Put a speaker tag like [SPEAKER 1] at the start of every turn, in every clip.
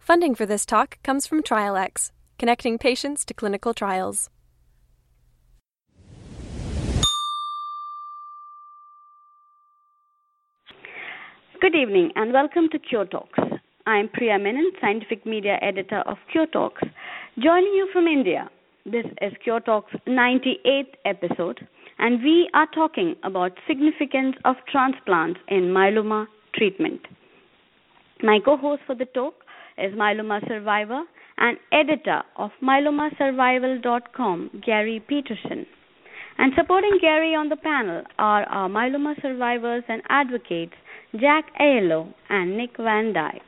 [SPEAKER 1] Funding for this talk comes from TrialX, connecting patients to clinical trials.
[SPEAKER 2] Good evening and welcome to Cure Talks. I am Priya Menon, Scientific Media Editor of Cure Talks, joining you from India. This is Cure Talks' 98th episode, and we are talking about significance of transplants in myeloma treatment. My co-host for the talk is myeloma survivor and editor of myelomasurvival.com, Gary Peterson. And supporting Gary on the panel are our myeloma survivors and advocates, Jack Aiello and Nick Van Dyke.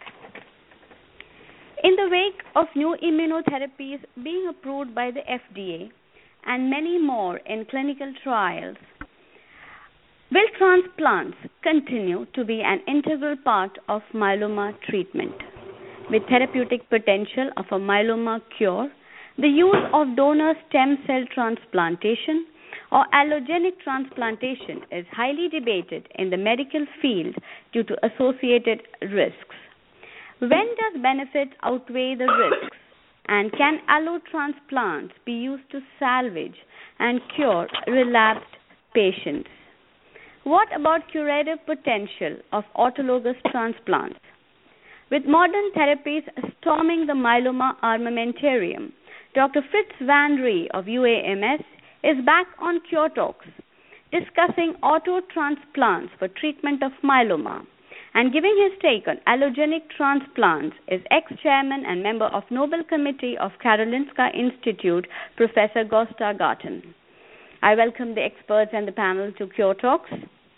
[SPEAKER 2] In the wake of new immunotherapies being approved by the FDA and many more in clinical trials, will transplants continue to be an integral part of myeloma treatment? With therapeutic potential of a myeloma cure, the use of donor stem cell transplantation or allogenic transplantation is highly debated in the medical field due to associated risks. When does benefits outweigh the risks? And can allotransplants be used to salvage and cure relapsed patients? What about curative potential of autologous transplants? With modern therapies storming the myeloma armamentarium, Dr. Fritz Van Rhee of UAMS is back on Cure Talks, discussing auto transplants for treatment of myeloma. And giving his take on allogenic transplants is ex-chairman and member of Nobel Committee of Karolinska Institute, Professor Gösta Garten. I welcome the experts and the panel to Cure Talks.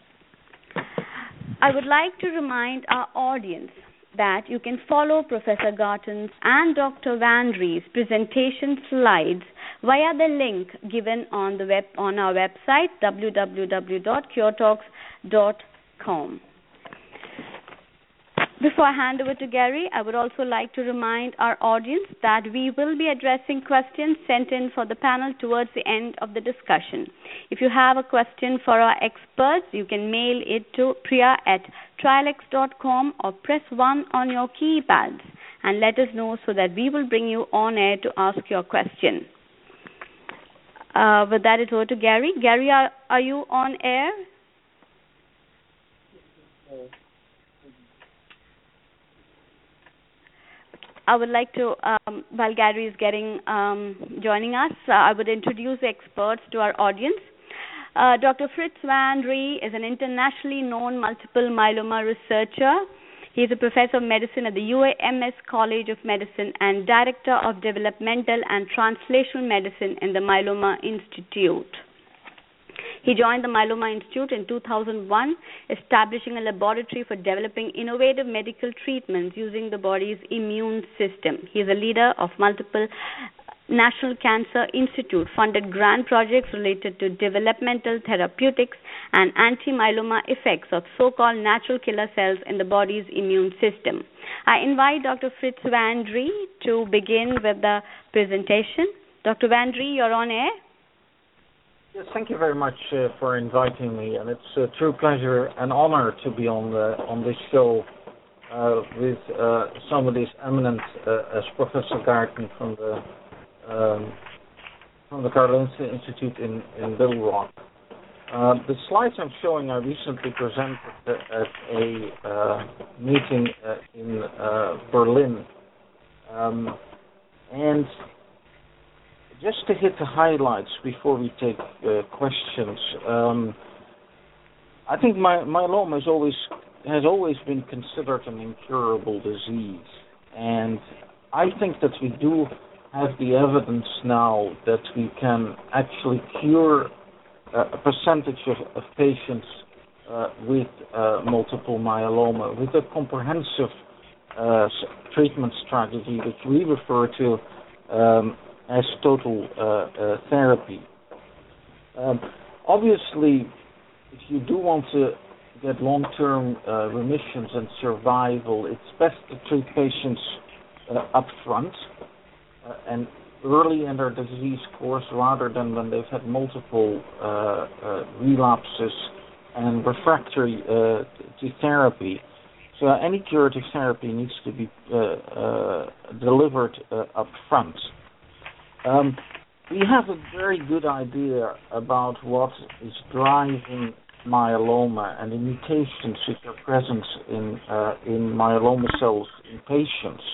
[SPEAKER 2] I would like to remind our audience that you can follow Professor Garten's and Dr. Van Rhee's presentation slides via the link given on our website, www.curetalks.com. Before I hand over to Gary, I would also like to remind our audience that we will be addressing questions sent in for the panel towards the end of the discussion. If you have a question for our experts, you can mail it to priya@trialx.com or press 1 on your keypads and let us know so that we will bring you on air to ask your question. With that, it's over to Gary. Gary, are you on air? I would like to, while Gary is joining us, I would introduce the experts to our audience. Dr. Fritz Van Rhee is an internationally known multiple myeloma researcher. He is a professor of medicine at the UAMS College of Medicine and director of developmental and translational medicine in the Myeloma Institute. He joined the Myeloma Institute in 2001, establishing a laboratory for developing innovative medical treatments using the body's immune system. He is a leader of multiple National Cancer Institute-funded grant projects related to developmental therapeutics and anti-myeloma effects of so-called natural killer cells in the body's immune system. I invite Dr. Fritz Van Rhee to begin with the presentation. Dr. Van Rhee, you're on air.
[SPEAKER 3] Yes, thank you very much for inviting me, and it's a true pleasure and honor to be on this show with somebody as eminent as Professor Garten from the Karolinska Institute in Little Rock. The slides I'm showing I recently presented at a meeting in Berlin, and just to hit the highlights before we take questions, I think myeloma has always been considered an incurable disease, and I think that we do have the evidence now that we can actually cure a percentage of patients with multiple myeloma with a comprehensive treatment strategy, which we refer to as total therapy. Obviously, if you do want to get long-term remissions and survival, it's best to treat patients up front and early in their disease course rather than when they've had multiple relapses and refractory to therapy. So any curative therapy needs to be delivered up front. We have a very good idea about what is driving myeloma and the mutations which are present in myeloma cells in patients.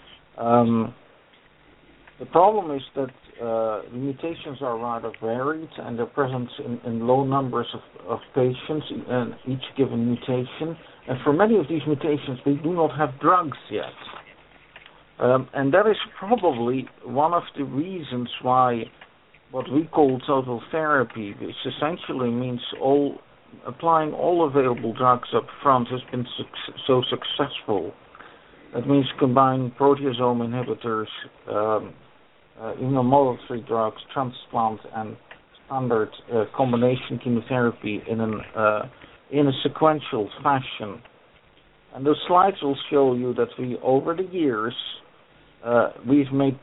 [SPEAKER 3] The problem is that the mutations are rather varied, and they're present in low numbers of patients in each given mutation. And for many of these mutations, we do not have drugs yet. And that is probably one of the reasons why what we call total therapy, which essentially means applying all available drugs up front, has been so successful. That means combining proteasome inhibitors, immunomodulatory drugs, transplant, and standard combination chemotherapy in a sequential fashion. And those slides will show you that we, over the years, we've made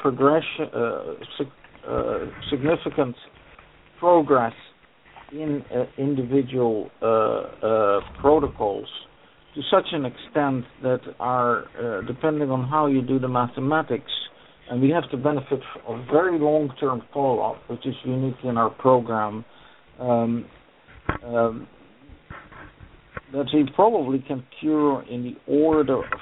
[SPEAKER 3] significant progress in individual protocols to such an extent that are, depending on how you do the mathematics, and we have the benefit of very long-term follow-up, which is unique in our program, that we probably can cure in the order of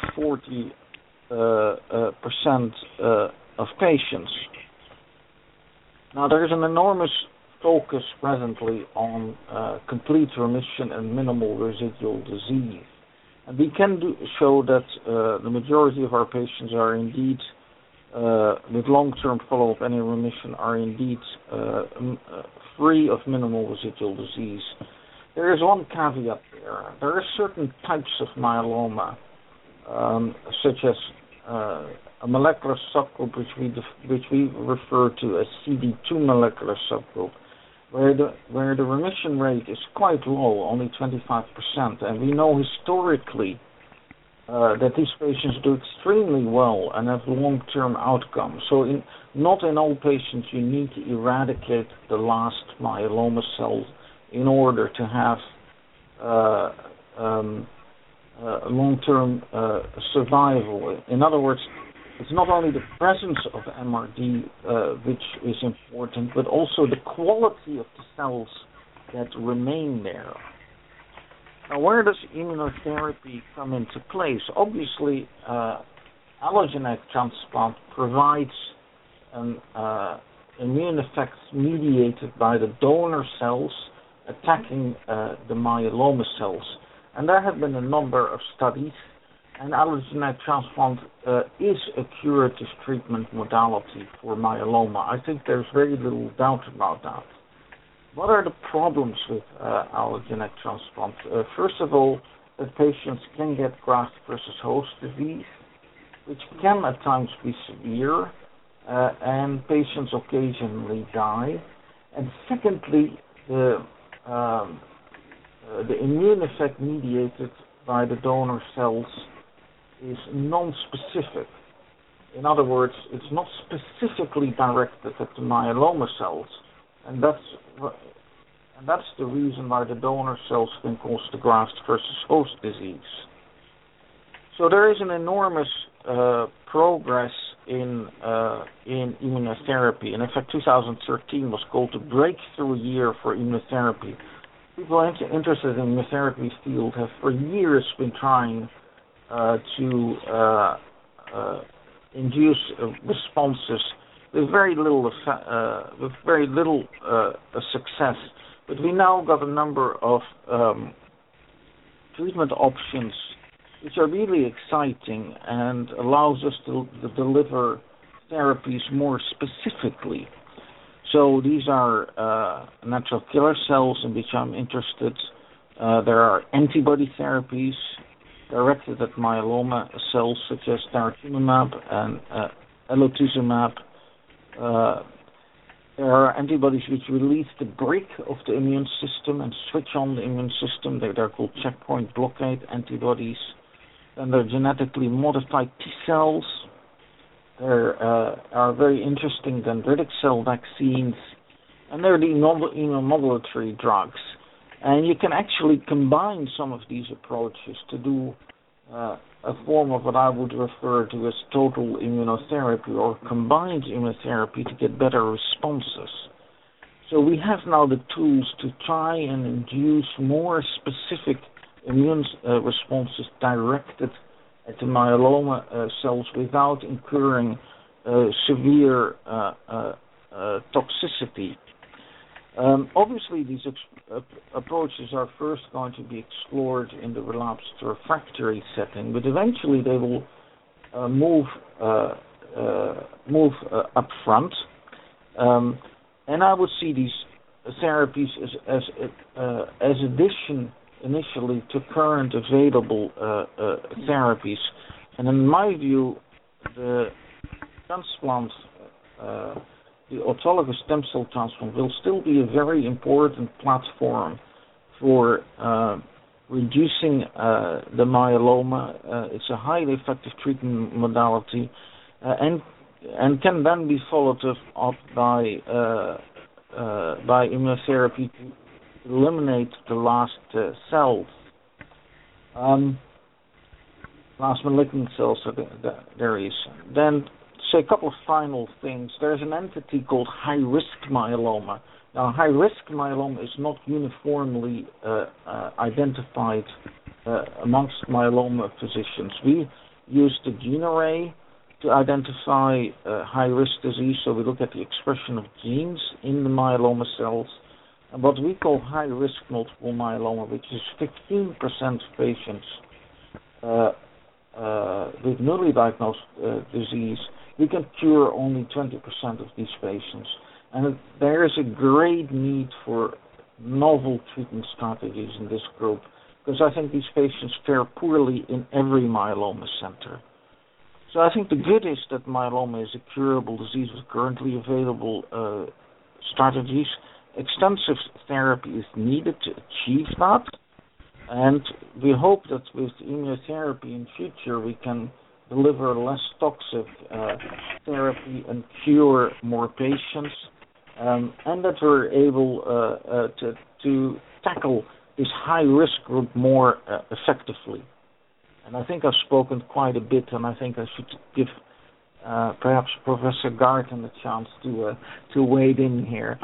[SPEAKER 3] 40% of patients. Now, there is an enormous focus presently on complete remission and minimal residual disease. And we can show that the majority of our patients are indeed, with long-term follow-up and in remission, are indeed free of minimal residual disease. There is one caveat there. There are certain types of myeloma, such as a molecular subgroup which we refer to as CD2 molecular subgroup, where the remission rate is quite low, only 25%, and we know historically that these patients do extremely well and have long-term outcomes. So not in all patients you need to eradicate the last myeloma cells in order to have long-term survival. In other words, it's not only the presence of MRD which is important, but also the quality of the cells that remain there. Now, where does immunotherapy come into place? Obviously, allogeneic transplant provides an immune effect mediated by the donor cells attacking the myeloma cells. And there have been a number of studies, and allogeneic transplant is a curative treatment modality for myeloma. I think there's very little doubt about that. What are the problems with allogeneic transplant? First of all, that patients can get graft versus host disease, which can at times be severe, and patients occasionally die. And secondly, the immune effect mediated by the donor cells is non-specific. In other words, it's not specifically directed at the myeloma cells, and that's the reason why the donor cells can cause the graft versus host disease. So there is an enormous progress in immunotherapy, and in fact 2013 was called the breakthrough year for immunotherapy. People interested in the immunotherapy field have for years been trying to induce responses with very little success. But we now got a number of treatment options which are really exciting and allows us to deliver therapies more specifically. So these are natural killer cells in which I'm interested. There are antibody therapies directed at myeloma cells such as daratumumab and elotuzumab. There are antibodies which release the brake of the immune system and switch on the immune system. They're called checkpoint blockade antibodies. And they're genetically modified T cells. There are very interesting dendritic cell vaccines. And there are the immunomodulatory drugs. And you can actually combine some of these approaches to do a form of what I would refer to as total immunotherapy or combined immunotherapy to get better responses. So we have now the tools to try and induce more specific immune responses directed at the myeloma cells without incurring severe toxicity. Obviously, these approaches are first going to be explored in the relapsed refractory setting, but eventually they will move up front. And I would see these therapies as addition initially to current available therapies. And in my view, the transplant, the autologous stem cell transplant, will still be a very important platform for reducing the myeloma. It's a highly effective treatment modality, and can then be followed up by immunotherapy to eliminate the last cells, last malignant cells that there is. Then, say a couple of final things. There's an entity called high-risk myeloma. Now, high-risk myeloma is not uniformly identified amongst myeloma physicians. We use the gene array to identify high-risk disease, so we look at the expression of genes in the myeloma cells. And what we call high-risk multiple myeloma, which is 15% of patients with newly diagnosed disease, we can cure only 20% of these patients. And there is a great need for novel treatment strategies in this group, because I think these patients fare poorly in every myeloma center. So I think the good is that myeloma is a curable disease with currently available strategies. Extensive therapy is needed to achieve that, and we hope that with immunotherapy in future we can deliver less toxic therapy and cure more patients, and that we're able to tackle this high-risk group more effectively. And I think I've spoken quite a bit, and I think I should give perhaps Professor Garten a chance to wade in here.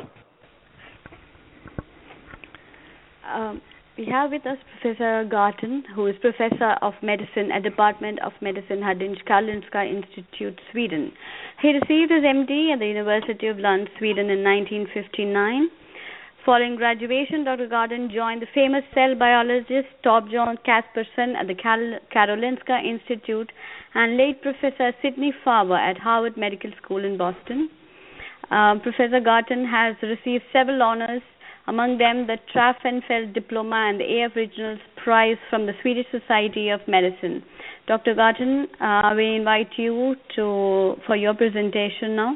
[SPEAKER 2] We have with us Professor Garten, who is Professor of Medicine at Department of Medicine, Karolinska Institute, Sweden. He received his MD at the University of Lund, Sweden in 1959. Following graduation, Dr. Garten joined the famous cell biologist Torbjörn Kaspersson at the Karolinska Institute and late Professor Sidney Farber at Harvard Medical School in Boston. Professor Garten has received several honors, among them the Traffenfeld Diploma and the A.F. Regional's Prize from the Swedish Society of Medicine. Dr. Garten, we invite you for your presentation now.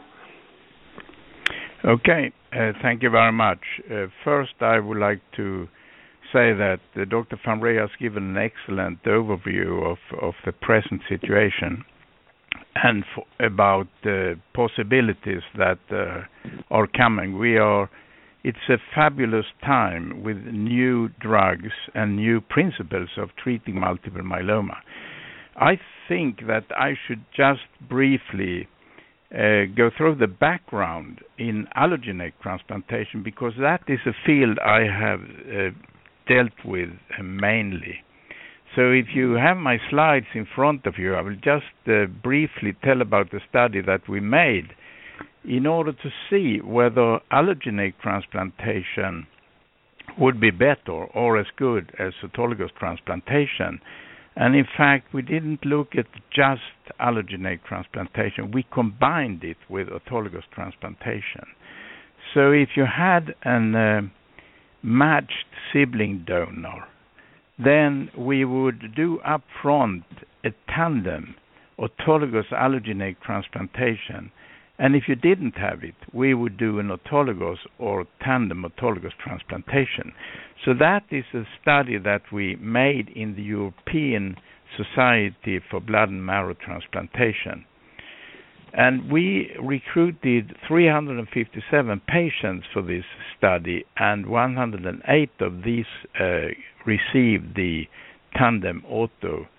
[SPEAKER 4] Okay, thank you very much. First, I would like to say that Dr. van Ree has given an excellent overview of the present situation and about the possibilities that are coming. It's a fabulous time with new drugs and new principles of treating multiple myeloma. I think that I should just briefly go through the background in allogeneic transplantation, because that is a field I have dealt with mainly. So if you have my slides in front of you, I will just briefly tell about the study that we made in order to see whether allogeneic transplantation would be better or as good as autologous transplantation. And in fact, we didn't look at just allogeneic transplantation. We combined it with autologous transplantation. So if you had a matched sibling donor, then we would do upfront a tandem autologous allogeneic transplantation. And if you didn't have it, we would do an autologous or tandem autologous transplantation. So that is a study that we made in the European Society for Blood and Marrow Transplantation. And we recruited 357 patients for this study, and 108 of these received the tandem auto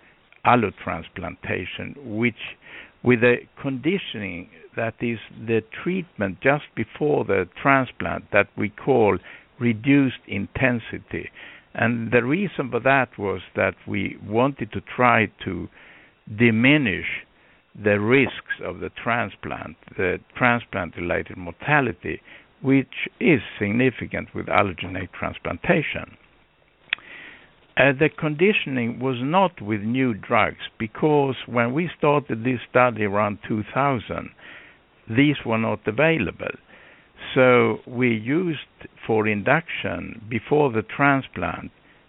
[SPEAKER 4] allotransplantation, which with a conditioning that is the treatment just before the transplant that we call reduced intensity. And the reason for that was that we wanted to try to diminish the risks of the transplant-related mortality, which is significant with allogeneic transplantation. The conditioning was not with new drugs, because when we started this study around 2000, these were not available. So we used for induction before the transplant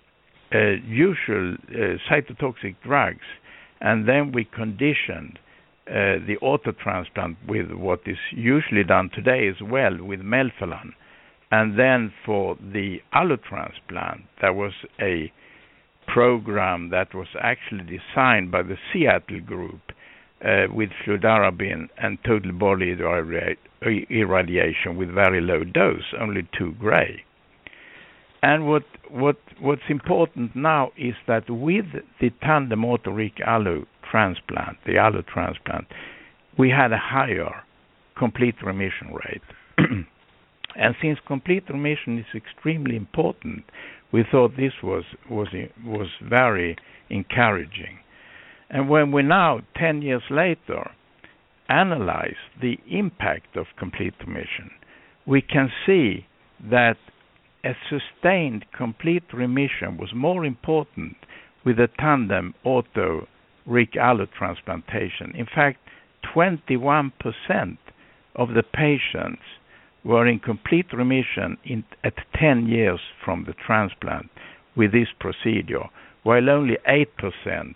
[SPEAKER 4] usual cytotoxic drugs, and then we conditioned the autotransplant with what is usually done today as well, with melphalan. And then for the allotransplant, there was a program that was actually designed by the Seattle group with fludarabine and total body irradiation with very low dose, only 2 gray. And what's important now is that with the tandem auto-RIC allo transplant, the allotransplant, we had a higher complete remission rate. And since complete remission is extremely important, we thought this was very encouraging. And when we now, 10 years later, analyze the impact of complete remission, we can see that a sustained complete remission was more important with the tandem auto-RIC allotransplantation. In fact, 21% of the patients were in complete remission at 10 years from the transplant with this procedure, while only 8%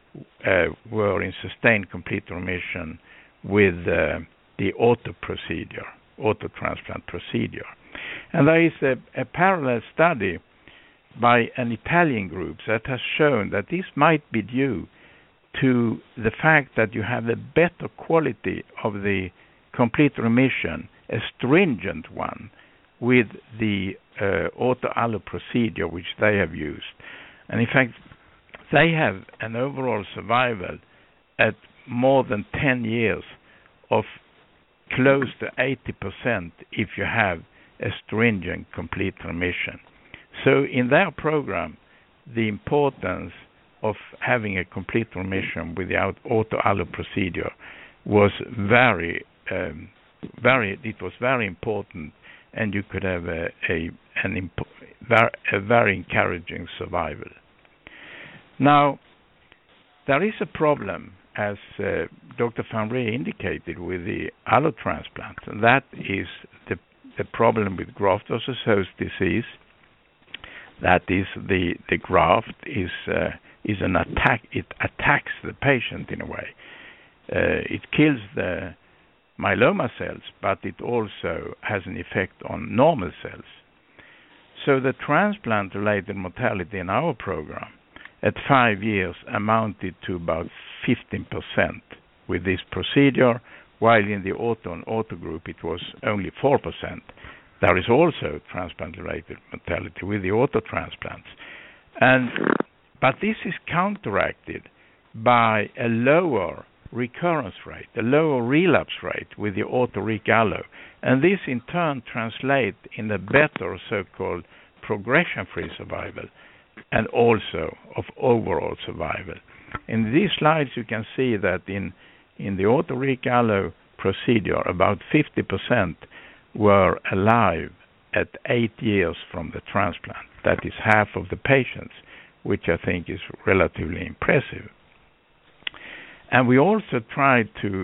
[SPEAKER 4] were in sustained complete remission with the auto-transplant procedure. And there is a parallel study by an Italian group that has shown that this might be due to the fact that you have a better quality of the complete remission, a stringent one, with the auto-allo procedure which they have used. And in fact, they have an overall survival at more than 10 years of close to 80% if you have a stringent complete remission. So in their program, the importance of having a complete remission with the auto-allo procedure was very important, and you could have a very encouraging survival. Now, there is a problem, as Dr. Van Rhee indicated, with the allotransplant, and that is the problem with graft-versus-host disease. That is, the graft is an attack. It attacks the patient in a way. It kills the myeloma cells, but it also has an effect on normal cells. So the transplant-related mortality in our program at 5 years amounted to about 15% with this procedure, while in the auto group it was only 4%. There is also transplant-related mortality with the auto transplants. But this is counteracted by a lower recurrence rate, a lower relapse rate with the auto-RIC allo. And this in turn translates in a better so-called progression-free survival and also of overall survival. In these slides you can see that in the auto-RIC allo procedure about 50% were alive at 8 years from the transplant. That is half of the patients, which I think is relatively impressive. And we also tried to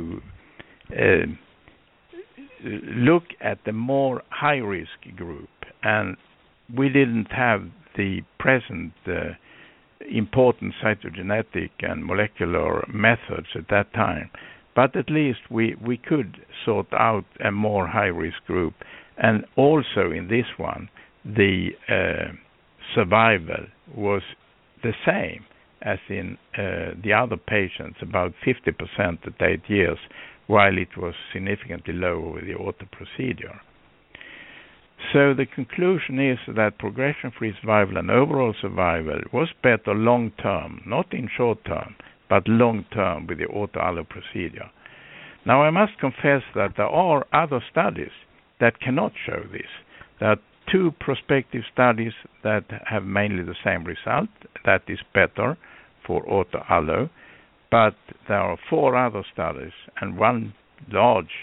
[SPEAKER 4] look at the more high-risk group, and we didn't have the present important cytogenetic and molecular methods at that time, but at least we could sort out a more high-risk group. And also in this one, the survival was the same as in the other patients, about 50% at 8 years, while it was significantly lower with the auto procedure. So the conclusion is that progression-free survival and overall survival was better long-term, not in short-term, but long-term with the auto-allo procedure. Now, I must confess that there are other studies that cannot show this. There are 2 prospective studies that have mainly the same result, that is better for auto-allo, but there are 4 other studies and 1 large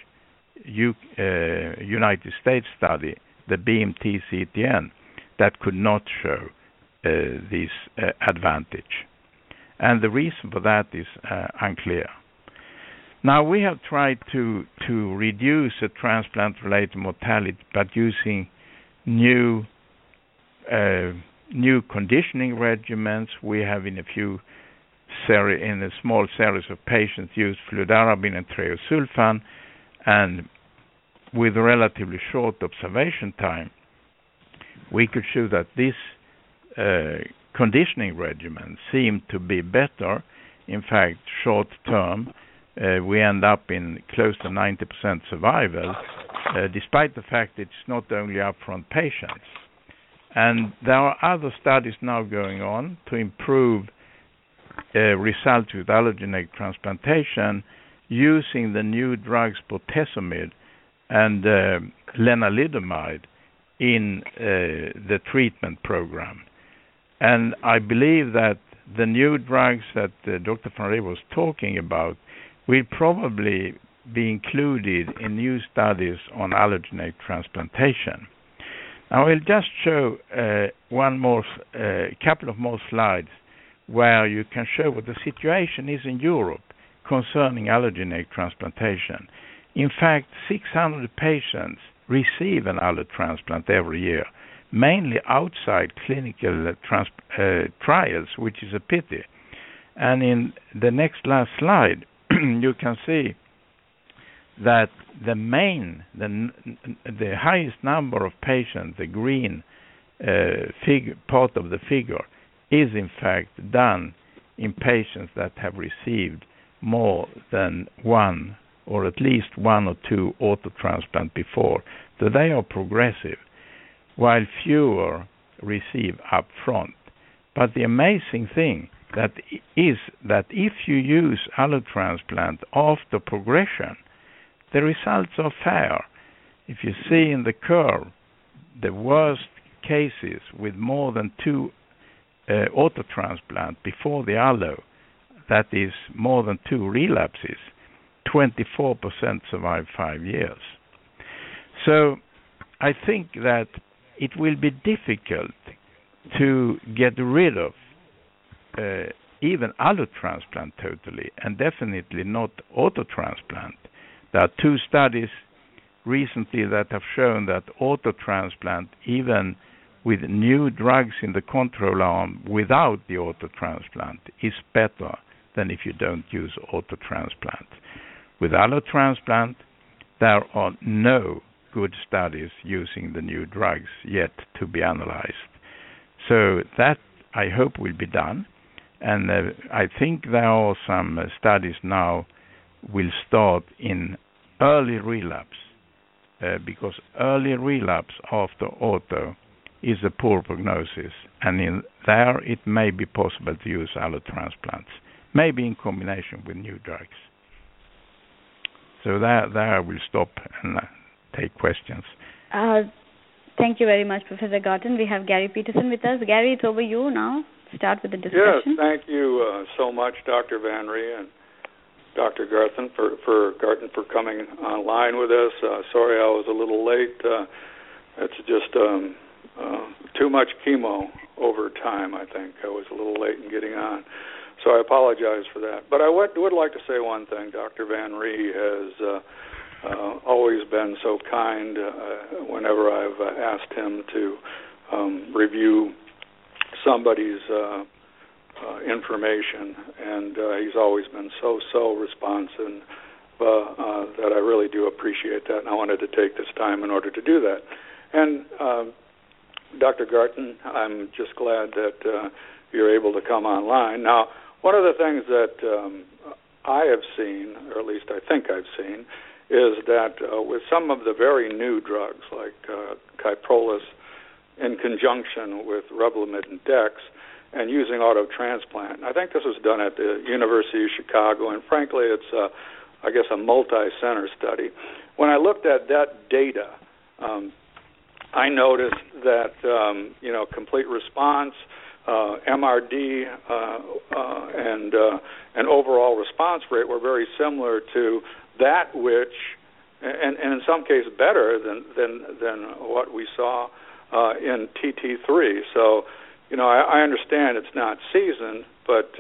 [SPEAKER 4] United States study, the BMT-CTN, that could not show this advantage. And the reason for that is unclear. Now, we have tried to reduce the transplant-related mortality by using new conditioning regimens. We have in a small series of patients used fludarabine and treosulfan, and with relatively short observation time, we could show that this conditioning regimen seemed to be better. In fact, short term, we end up in close to 90% survival, despite the fact it's not only upfront patients. And there are other studies now going on to improve results with allogeneic transplantation using the new drugs bortezomib and lenalidomide in the treatment program. And I believe that the new drugs that Dr. van Ree was talking about will probably be included in new studies on allogeneic transplantation. Now, I'll just show couple of more slides where you can show what the situation is in Europe concerning allogeneic transplantation. In fact, 600 patients receive an allotransplant every year, mainly outside clinical trials, which is a pity. And in the last slide, you can see that the highest number of patients, the green part of the figure, is in fact done in patients that have received more than 1 or at least 1 or 2 autotransplant before. So they are progressive, while fewer receive up front. But the amazing thing is that if you use allotransplant after progression, the results are fair. If you see in the curve, the worst cases with more than 2 autotransplant before the allo, that is more than 2 relapses, 24% survive 5 years. So I think that it will be difficult to get rid of even allotransplant totally, and definitely not autotransplant. There are 2 studies recently that have shown that autotransplant, even with new drugs in the control arm without the autotransplant, is better than if you don't use autotransplant. With allotransplant, there are no good studies using the new drugs yet to be analyzed. So that, I hope, will be done. And I think there are some studies now will start in early relapse, because early relapse after auto is a poor prognosis, and in there it may be possible to use allotransplants, maybe in combination with new drugs. So there I will stop and take questions.
[SPEAKER 2] Thank you very much, Professor Garton. We have Gary Peterson with us. Gary, it's over you now. Start with the discussion.
[SPEAKER 5] Yes, thank you so much, Dr. van Ree and Dr. Garton for coming online with us. Sorry I was a little late. It's just too much chemo over time, I think. I was a little late in getting on. So I apologize for that. But I would like to say one thing. Dr. van Ree has always been so kind whenever I've asked him to review somebody's information, and he's always been so responsive that I really do appreciate that, and I wanted to take this time in order to do that. And Dr. Garton, I'm just glad that you're able to come online. Now, one of the things that I have seen, or at least I think I've seen, is that with some of the very new drugs like Kyprolis in conjunction with Revlimid and Dex and using autotransplant, I think this was done at the University of Chicago, and frankly it's, I guess, a multi-center study. When I looked at that data, I noticed that, complete response, MRD, and overall response rate were very similar to that which, and in some cases better than what we saw in TT3. So, I understand it's not seasoned, but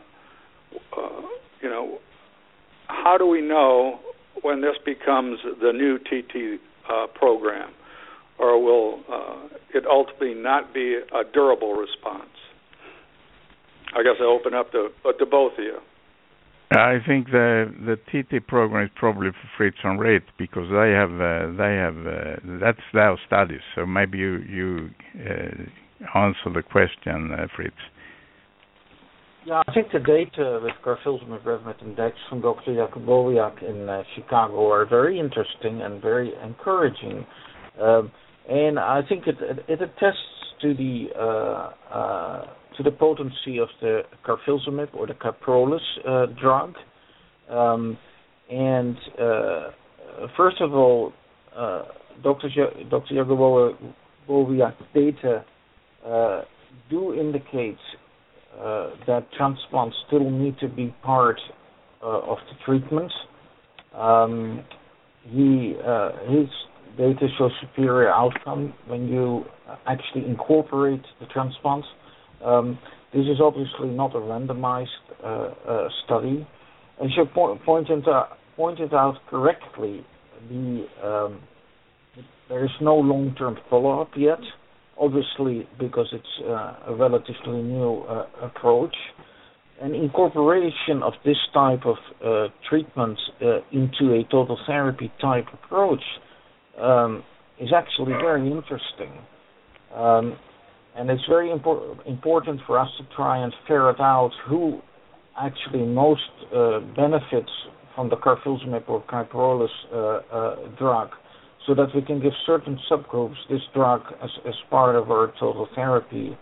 [SPEAKER 5] how do we know when this becomes the new TT program, or will it ultimately not be a durable response? I guess I open up to both of you.
[SPEAKER 4] I think the TT program is probably for Fritz and Reit because they have that's their studies. So maybe you answer the question, Fritz.
[SPEAKER 3] Yeah, I think the data with carfilzomib, Revlimid, and Dex from Dr. Jakubowiak in Chicago are very interesting and very encouraging, and I think it attests to the potency of the carfilzomib or the Kyprolis drug. First of all, Dr. Jakubowiak's data do indicate that transplants still need to be part of the treatment. His data shows superior outcome when you actually incorporate the transplants. This is obviously not a randomized study. As you pointed out correctly, there is no long-term follow-up yet, obviously because it's a relatively new approach. And incorporation of this type of treatment into a total therapy type approach is actually very interesting. And it's very important for us to try and ferret out who actually most benefits from the carfilzomib or Kyprolis drug, so that we can give certain subgroups this drug as part of our total therapy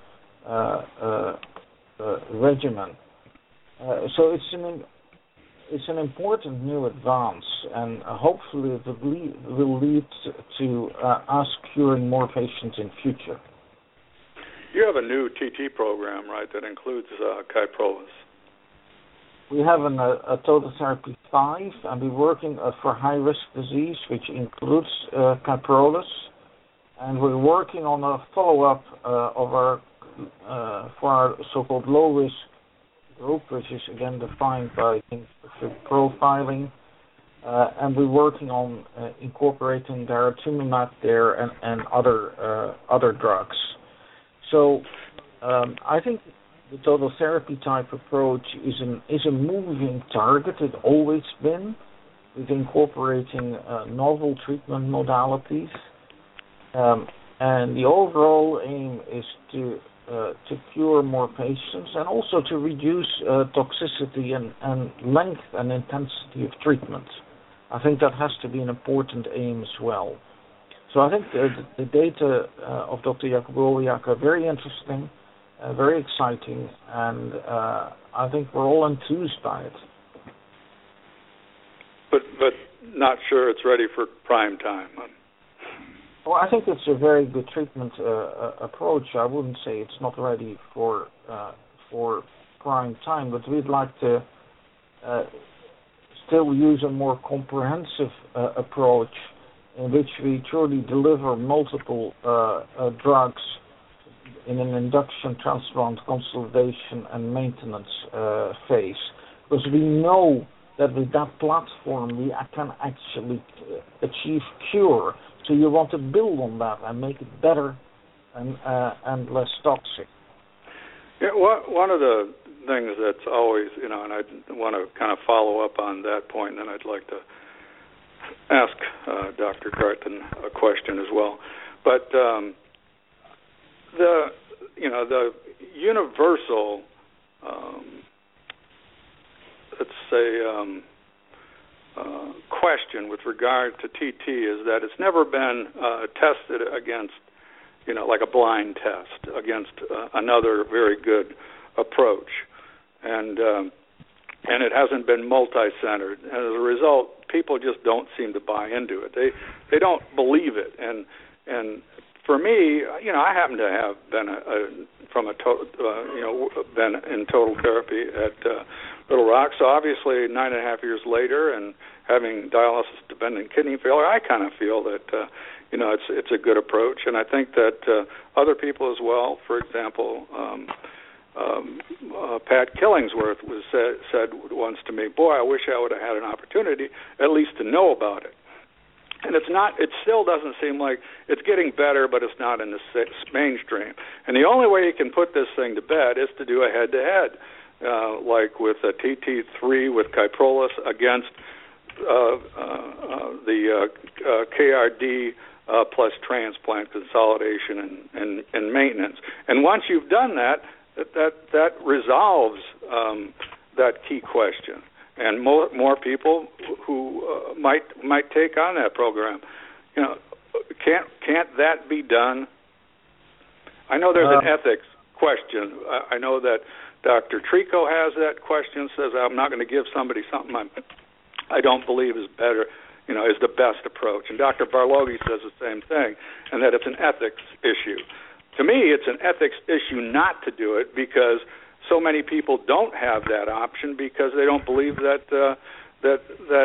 [SPEAKER 3] regimen. So it's an important new advance, and hopefully it will lead to us curing more patients in future.
[SPEAKER 5] You have a new TT program, right, that includes Kyprolis?
[SPEAKER 3] We have a total therapy 5, and we're working for high-risk disease, which includes Kyprolis, and we're working on a follow-up for our so-called low-risk group, which is again defined by profiling, and we're working on incorporating daratumumab there and other drugs. So I think the total therapy type approach is a moving target. It's always been, with incorporating novel treatment modalities, and the overall aim is to cure more patients and also to reduce toxicity and length and intensity of treatment. I think that has to be an important aim as well. So I think the data of Dr. Jakubowiak are very interesting, very exciting, and I think we're all enthused by it.
[SPEAKER 5] But not sure it's ready for prime time.
[SPEAKER 3] Well, I think it's a very good treatment approach. I wouldn't say it's not ready for prime time, but we'd like to still use a more comprehensive approach in which we truly deliver multiple drugs in an induction, transplant, consolidation, and maintenance phase. Because we know that with that platform we can actually achieve cure. So you want to build on that and make it better and less toxic.
[SPEAKER 5] Yeah, one of the things that's always, and I want to kind of follow up on that point, and then I'd like to ask Dr. Garten a question as well. But the universal, let's say, question with regard to TT is that it's never been tested against, like a blind test against another very good approach, and it hasn't been multi-centered. And as a result, people just don't seem to buy into it. They don't believe it, and for me, I happen to have been been in total therapy at Little Rock. So obviously, 9.5 years later, and having dialysis-dependent kidney failure, I kind of feel that it's a good approach, and I think that other people as well. For example, Pat Killingsworth said once to me, "Boy, I wish I would have had an opportunity at least to know about it." And it's not. It still doesn't seem like it's getting better, but it's not in the mainstream. And the only way you can put this thing to bed is to do a head-to-head, like with a TT3 with Kyprolis against the KRD plus transplant consolidation and maintenance. And once you've done that resolves that key question. And more people who might take on that program. Can't that be done? I know there's an ethics question. I know that Dr. Trico has that question. Says I'm not going to give somebody something I don't believe is better, is the best approach. And Dr. Barloghi says the same thing, and that it's an ethics issue. To me, it's an ethics issue not to do it because so many people don't have that option because they don't believe that the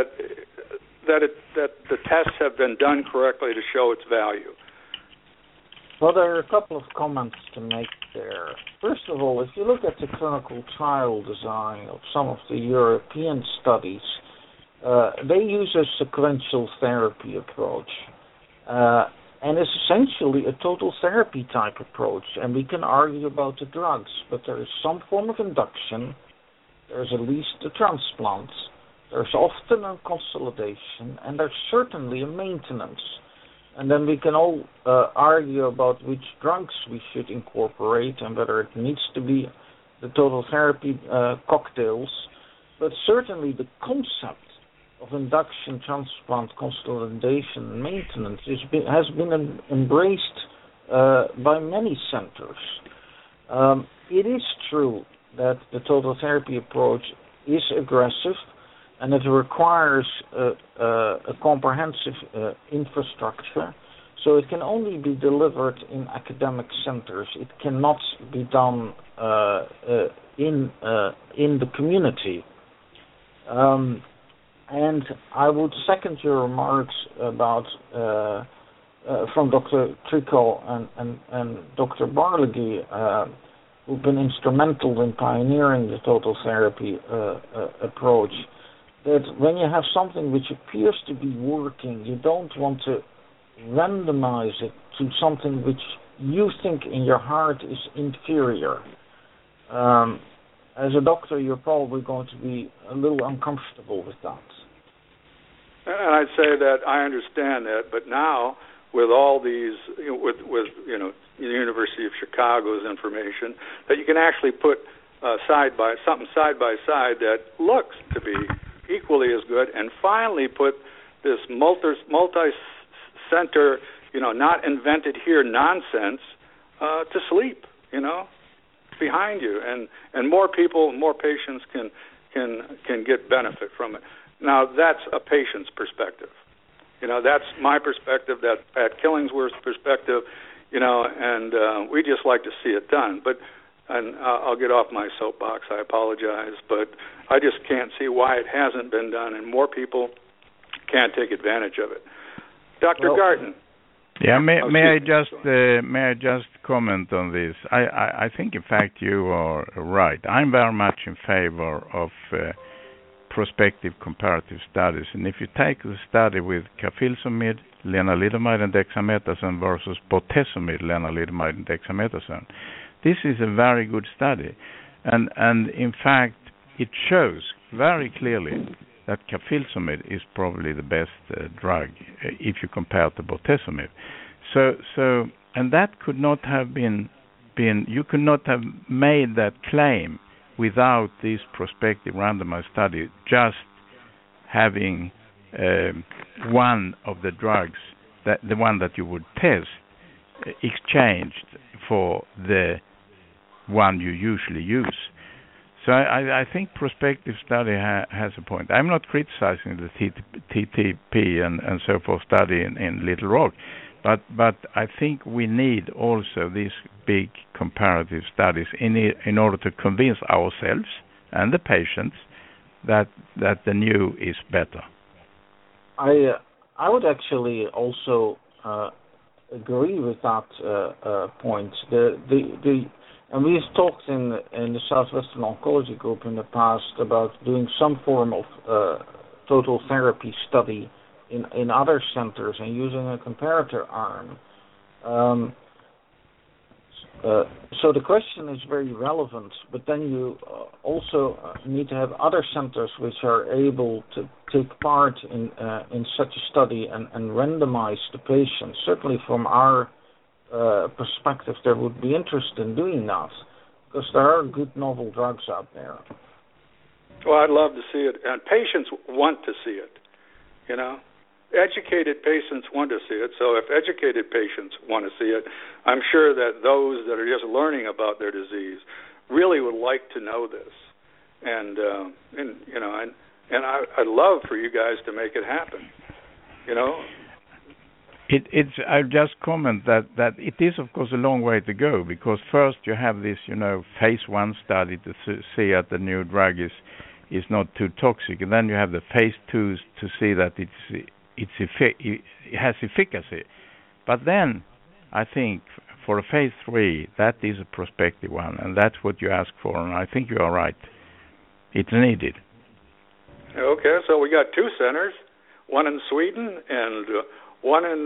[SPEAKER 5] tests have been done correctly to show its value.
[SPEAKER 3] Well, there are a couple of comments to make there. First of all, if you look at the clinical trial design of some of the European studies, they use a sequential therapy approach. And it's essentially a total therapy type approach, and we can argue about the drugs, but there is some form of induction, there's at least a transplant, there's often a consolidation, and there's certainly a maintenance. And then we can all argue about which drugs we should incorporate and whether it needs to be the total therapy cocktails, but certainly the concept of induction, transplant, consolidation, and maintenance has been embraced by many centers. It is true that the total therapy approach is aggressive, and it requires a comprehensive infrastructure. So it can only be delivered in academic centers. It cannot be done in the community. And I would second your remarks about from Dr. Trico and Dr. Barloghi, who've been instrumental in pioneering the total therapy approach, that when you have something which appears to be working, you don't want to randomize it to something which you think in your heart is inferior. As a doctor, you're probably going to be a little uncomfortable with that.
[SPEAKER 5] And I'd say that I understand that, but now with all these, with the University of Chicago's information, that you can actually put side by side that looks to be equally as good, and finally put this multi-center, not invented here nonsense to sleep, behind you, and more people, more patients can get benefit from it. Now that's a patient's perspective. That's my perspective. That's Pat Killingsworth's perspective. And we just like to see it done. And I'll get off my soapbox. I apologize, but I just can't see why it hasn't been done, and more people can't take advantage of it. Dr. Garten.
[SPEAKER 4] Yeah, may I just comment on this? I think, in fact, you are right. I'm very much in favor of prospective comparative studies. And if you take the study with carfilzomib, lenalidomide, and dexamethasone versus bortezomib, lenalidomide, and dexamethasone, this is a very good study. And in fact, it shows very clearly that carfilzomib is probably the best drug if you compare to bortezomib. So and that could not have been you could not have made that claim without this prospective randomized study just having one of the drugs, the one that you would test, exchanged for the one you usually use. So I think prospective study has a point. I'm not criticizing the TTP and so forth study in Little Rock, but I think we need also these big comparative studies in order to convince ourselves and the patients that the new is better.
[SPEAKER 3] I would actually also agree with that point. And we've talked in the Southwestern Oncology Group in the past about doing some form of total therapy study in other centers and using a comparator arm. So the question is very relevant, but then you also need to have other centers which are able to take part in such a study and randomize the patients. Certainly from our perspective, there would be interest in doing that because there are good novel drugs out there.
[SPEAKER 5] Well, I'd love to see it, and patients want to see it, you know. Educated patients want to see it, so if educated patients want to see it, I'm sure that those that are just learning about their disease really would like to know this, and you know, and I'd love for you guys to make it happen, you know.
[SPEAKER 4] I'll just comment that it is, of course, a long way to go, because first you have this, you know, phase 1 study to see that the new drug is not too toxic, and then you have the phase 2s to see that it has efficacy. But then I think for a phase 3, that is a prospective one, and that's what you ask for, and I think you are right. It's needed.
[SPEAKER 5] Okay, so we got 2 centers, one in Sweden and one in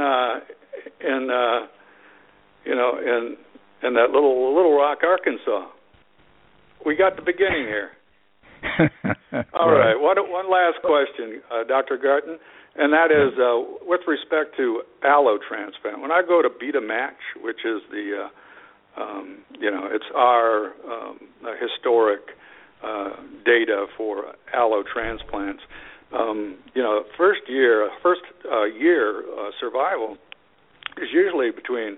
[SPEAKER 5] that Little Rock, Arkansas. We got the beginning here. All right. One last question, Dr. Garton, and that is with respect to allotransplant. When I go to Beta-Match, which is the it's our historic data for allotransplants. First year survival is usually between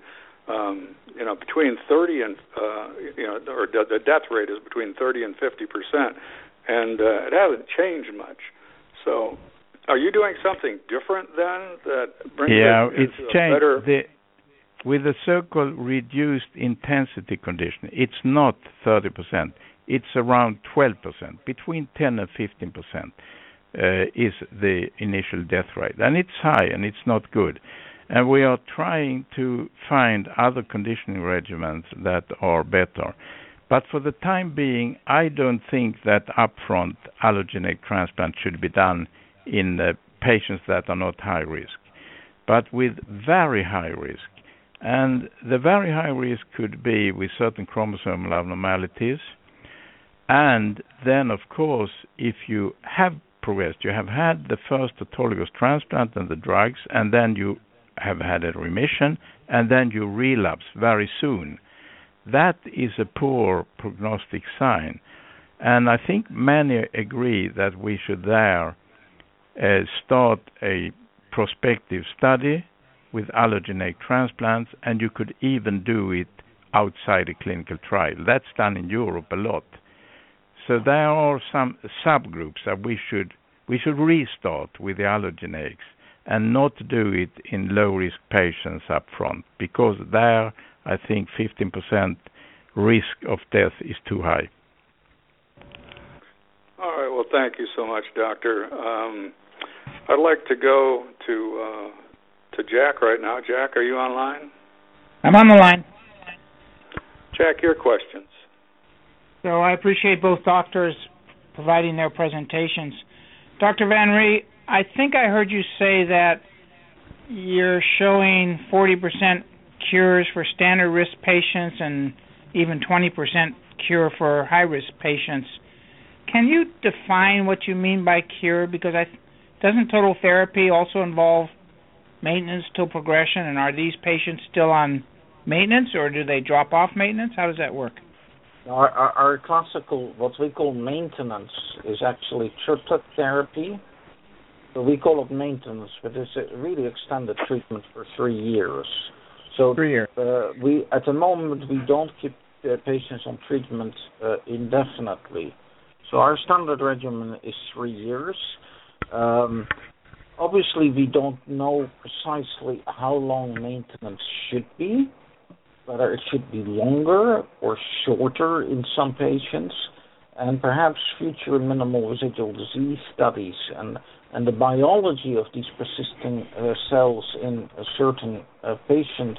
[SPEAKER 5] 30 and or the death rate is between 30 and 50%, and it hasn't changed much. So, are you doing something different then that brings it
[SPEAKER 4] it's
[SPEAKER 5] into
[SPEAKER 4] changed.
[SPEAKER 5] A better?
[SPEAKER 4] With the so-called reduced intensity condition, it's not 30%. It's around 12%, between 10 and 15%. Is the initial death rate, and it's high and it's not good, and we are trying to find other conditioning regimens that are better, but for the time being I don't think that upfront allogeneic transplant should be done in patients that are not high risk, but with very high risk, and the very high risk could be with certain chromosomal abnormalities, and then of course if you have progressed, you have had the first autologous transplant and the drugs, and then you have had a remission, and then you relapse very soon. That is a poor prognostic sign, and I think many agree that we should there start a prospective study with allogeneic transplants, and you could even do it outside a clinical trial. That's done in Europe a lot. So there are some subgroups that we should restart with the allogeneics and not do it in low-risk patients up front, because there I think 15% risk of death is too high.
[SPEAKER 5] All right. Well, thank you so much, Doctor. I'd like to go to Jack right now. Jack, are you online?
[SPEAKER 6] I'm on the line.
[SPEAKER 5] Jack, your questions.
[SPEAKER 6] So I appreciate both doctors providing their presentations. Dr. Van Rhee, I think I heard you say that you're showing 40% cures for standard risk patients and even 20% cure for high-risk patients. Can you define what you mean by cure? Because doesn't total therapy also involve maintenance till progression, and are these patients still on maintenance, or do they drop off maintenance? How does that work?
[SPEAKER 3] Our classical, what we call maintenance, is actually triplet therapy. So we call it maintenance, but it's a really extended treatment for 3 years. So
[SPEAKER 6] 3 years.
[SPEAKER 3] We at the moment we don't keep patients on treatment indefinitely. So our standard regimen is 3 years. Obviously, we don't know precisely how long maintenance should be, whether it should be longer or shorter in some patients, and perhaps future minimal residual disease studies and the biology of these persisting cells in a certain patient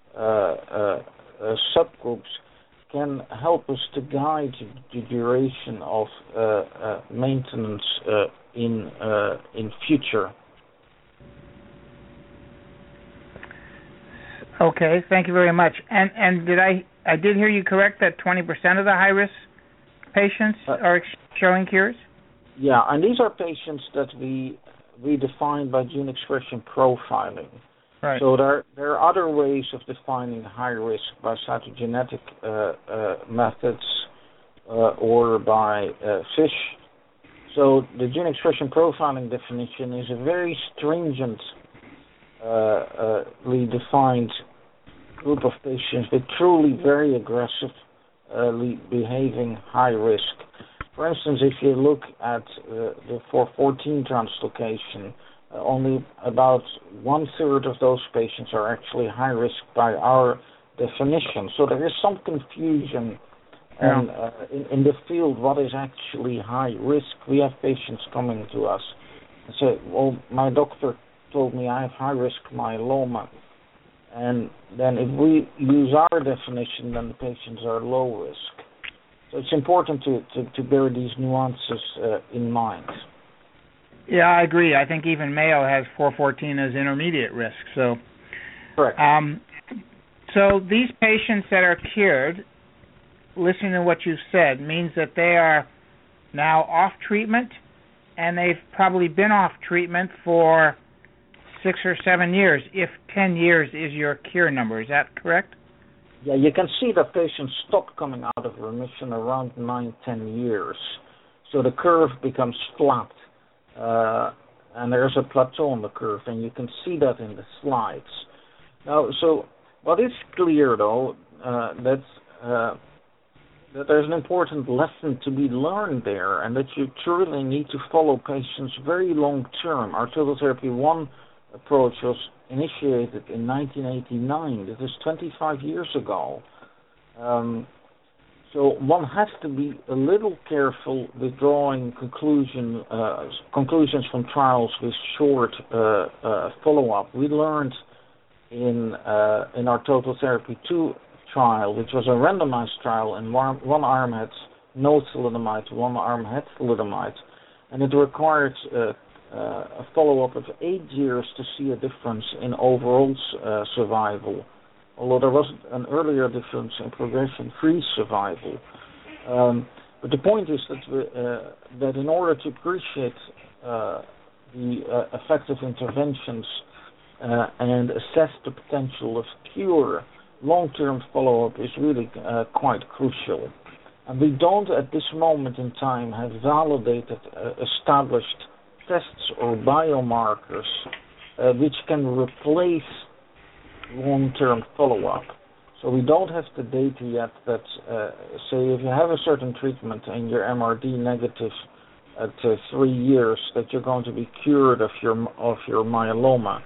[SPEAKER 3] subgroups can help us to guide the duration of maintenance in future.
[SPEAKER 6] Okay, thank you very much. And did I did hear you correct that 20% of the high risk patients are showing cures?
[SPEAKER 3] Yeah, and these are patients that we define by gene expression profiling.
[SPEAKER 6] Right.
[SPEAKER 3] So there are other ways of defining high risk by cytogenetic methods or by FISH. So the gene expression profiling definition is a very stringent, defined group of patients with truly very aggressively behaving high risk. For instance, if you look at the 414 translocation, only about 1/3 of those patients are actually high risk by our definition. So there is some confusion in the field what is actually high risk. We have patients coming to us and say, well, my doctor told me I have high risk myeloma. And then if we use our definition, then the patients are low risk. So it's important to bear these nuances in mind.
[SPEAKER 6] Yeah, I agree. I think even Mayo has 414 as intermediate risk. So,
[SPEAKER 3] correct.
[SPEAKER 6] So these patients that are cured, listening to what you've said, means that they are now off treatment, and they've probably been off treatment for 6 or 7 years, if 10 years is your cure number. Is that correct?
[SPEAKER 3] Yeah, you can see that patients stop coming out of remission around 9-10 years. So the curve becomes flat. And there's a plateau on the curve, and you can see that in the slides. Now, so what is clear, though, that there's an important lesson to be learned there, and that you truly need to follow patients very long term. Our Total Therapy 1 approach was initiated in 1989. This is 25 years ago. So one has to be a little careful with drawing conclusions from trials with short follow-up. We learned in our Total Therapy 2 trial, which was a randomized trial, and one arm had no thalidomide, one arm had thalidomide, and it required a follow-up of 8 years to see a difference in overall survival, although there was an earlier difference in progression-free survival. But the point is that in order to appreciate the effective interventions and assess the potential of cure, long-term follow-up is really quite crucial. And we don't, at this moment in time, have validated, established tests or biomarkers which can replace long-term follow-up. So we don't have the data yet that say if you have a certain treatment and you're MRD negative at 3 years, that you're going to be cured of your myeloma.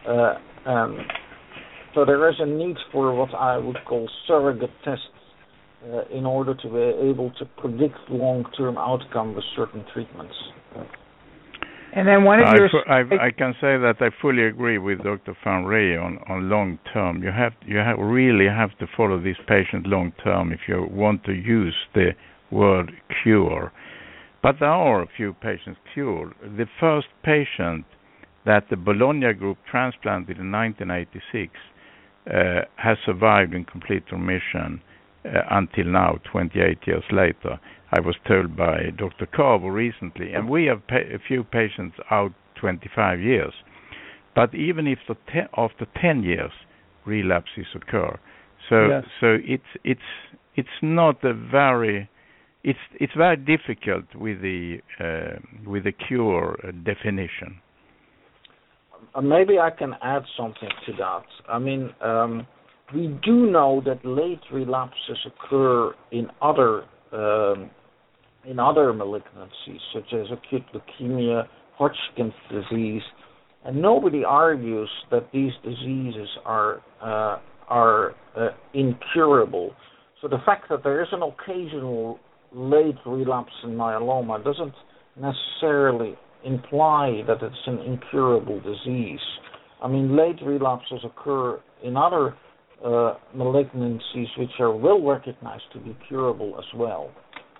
[SPEAKER 3] So there is a need for what I would call surrogate tests in order to be able to predict long-term outcome with certain treatments.
[SPEAKER 6] And then one of your...
[SPEAKER 4] I can say that I fully agree with Dr. Van Rij on long term. You really have to follow this patient long term if you want to use the word cure. But there are a few patients cured. The first patient that the Bologna group transplanted in 1986 has survived in complete remission until now, 28 years later. I was told by Dr. Carbo recently, and we have a few patients out 25 years. But even if after 10 years, relapses occur. So
[SPEAKER 6] yes.
[SPEAKER 4] So it's not a very it's very difficult with the cure definition.
[SPEAKER 3] maybe I can add something to that. I mean, we do know that late relapses occur in other malignancies, such as acute leukemia, Hodgkin's disease, and nobody argues that these diseases are incurable. So the fact that there is an occasional late relapse in myeloma doesn't necessarily imply that it's an incurable disease. I mean, late relapses occur in other malignancies which are well recognized to be curable as well.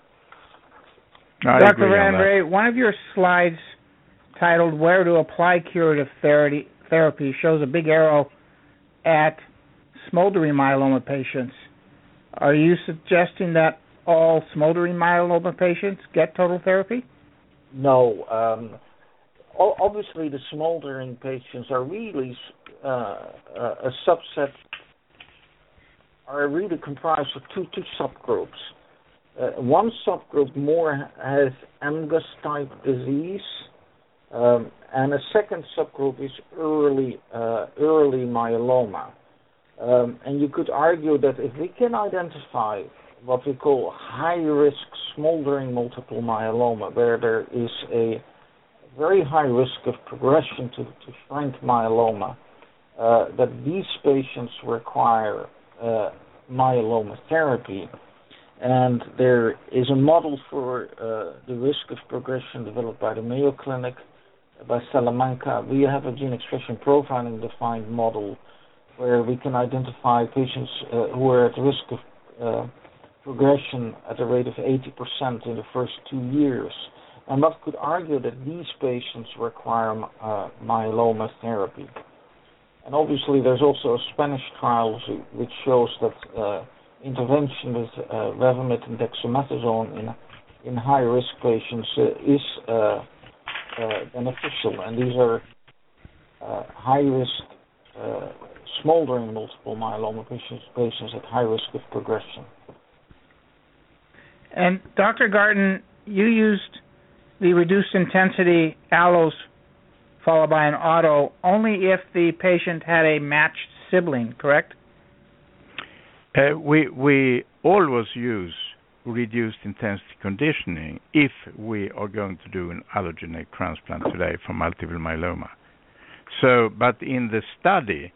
[SPEAKER 6] Dr. Van one of your slides titled Where to Apply Curative Therapy shows a big arrow at smoldering myeloma patients. Are you suggesting that all smoldering myeloma patients get total therapy?
[SPEAKER 3] No. Obviously, the smoldering patients are really a subset, are really comprised of two subgroups. One subgroup more has MGUS-type disease, and a second subgroup is early myeloma. And you could argue that if we can identify what we call high-risk smoldering multiple myeloma, where there is a very high risk of progression to frank myeloma, that these patients require myeloma therapy. And there is a model for the risk of progression developed by the Mayo Clinic, by Salamanca. We have a gene expression profiling defined model where we can identify patients who are at risk of progression at a rate of 80% in the first 2 years. And one could argue that these patients require myeloma therapy. And obviously there's also a Spanish trial which shows that intervention with Revlimid and dexamethasone in high-risk patients is beneficial. And these are high-risk smoldering multiple myeloma patients at high risk of progression.
[SPEAKER 6] And Dr. Garton, you used the reduced intensity allos followed by an auto only if the patient had a matched sibling, correct?
[SPEAKER 4] We always use reduced intensity conditioning if we are going to do an allogeneic transplant today for multiple myeloma. So, but in the study,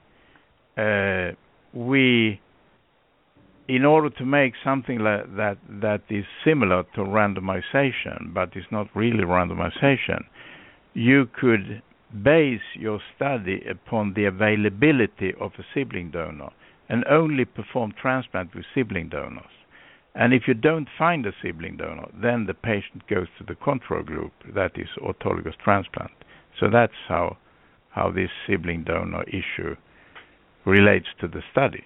[SPEAKER 4] we, in order to make something like that is similar to randomization, but it's not really randomization, you could base your study upon the availability of a sibling donor and only perform transplant with sibling donors. And if you don't find a sibling donor, then the patient goes to the control group, that is autologous transplant. So that's how this sibling donor issue relates to the study.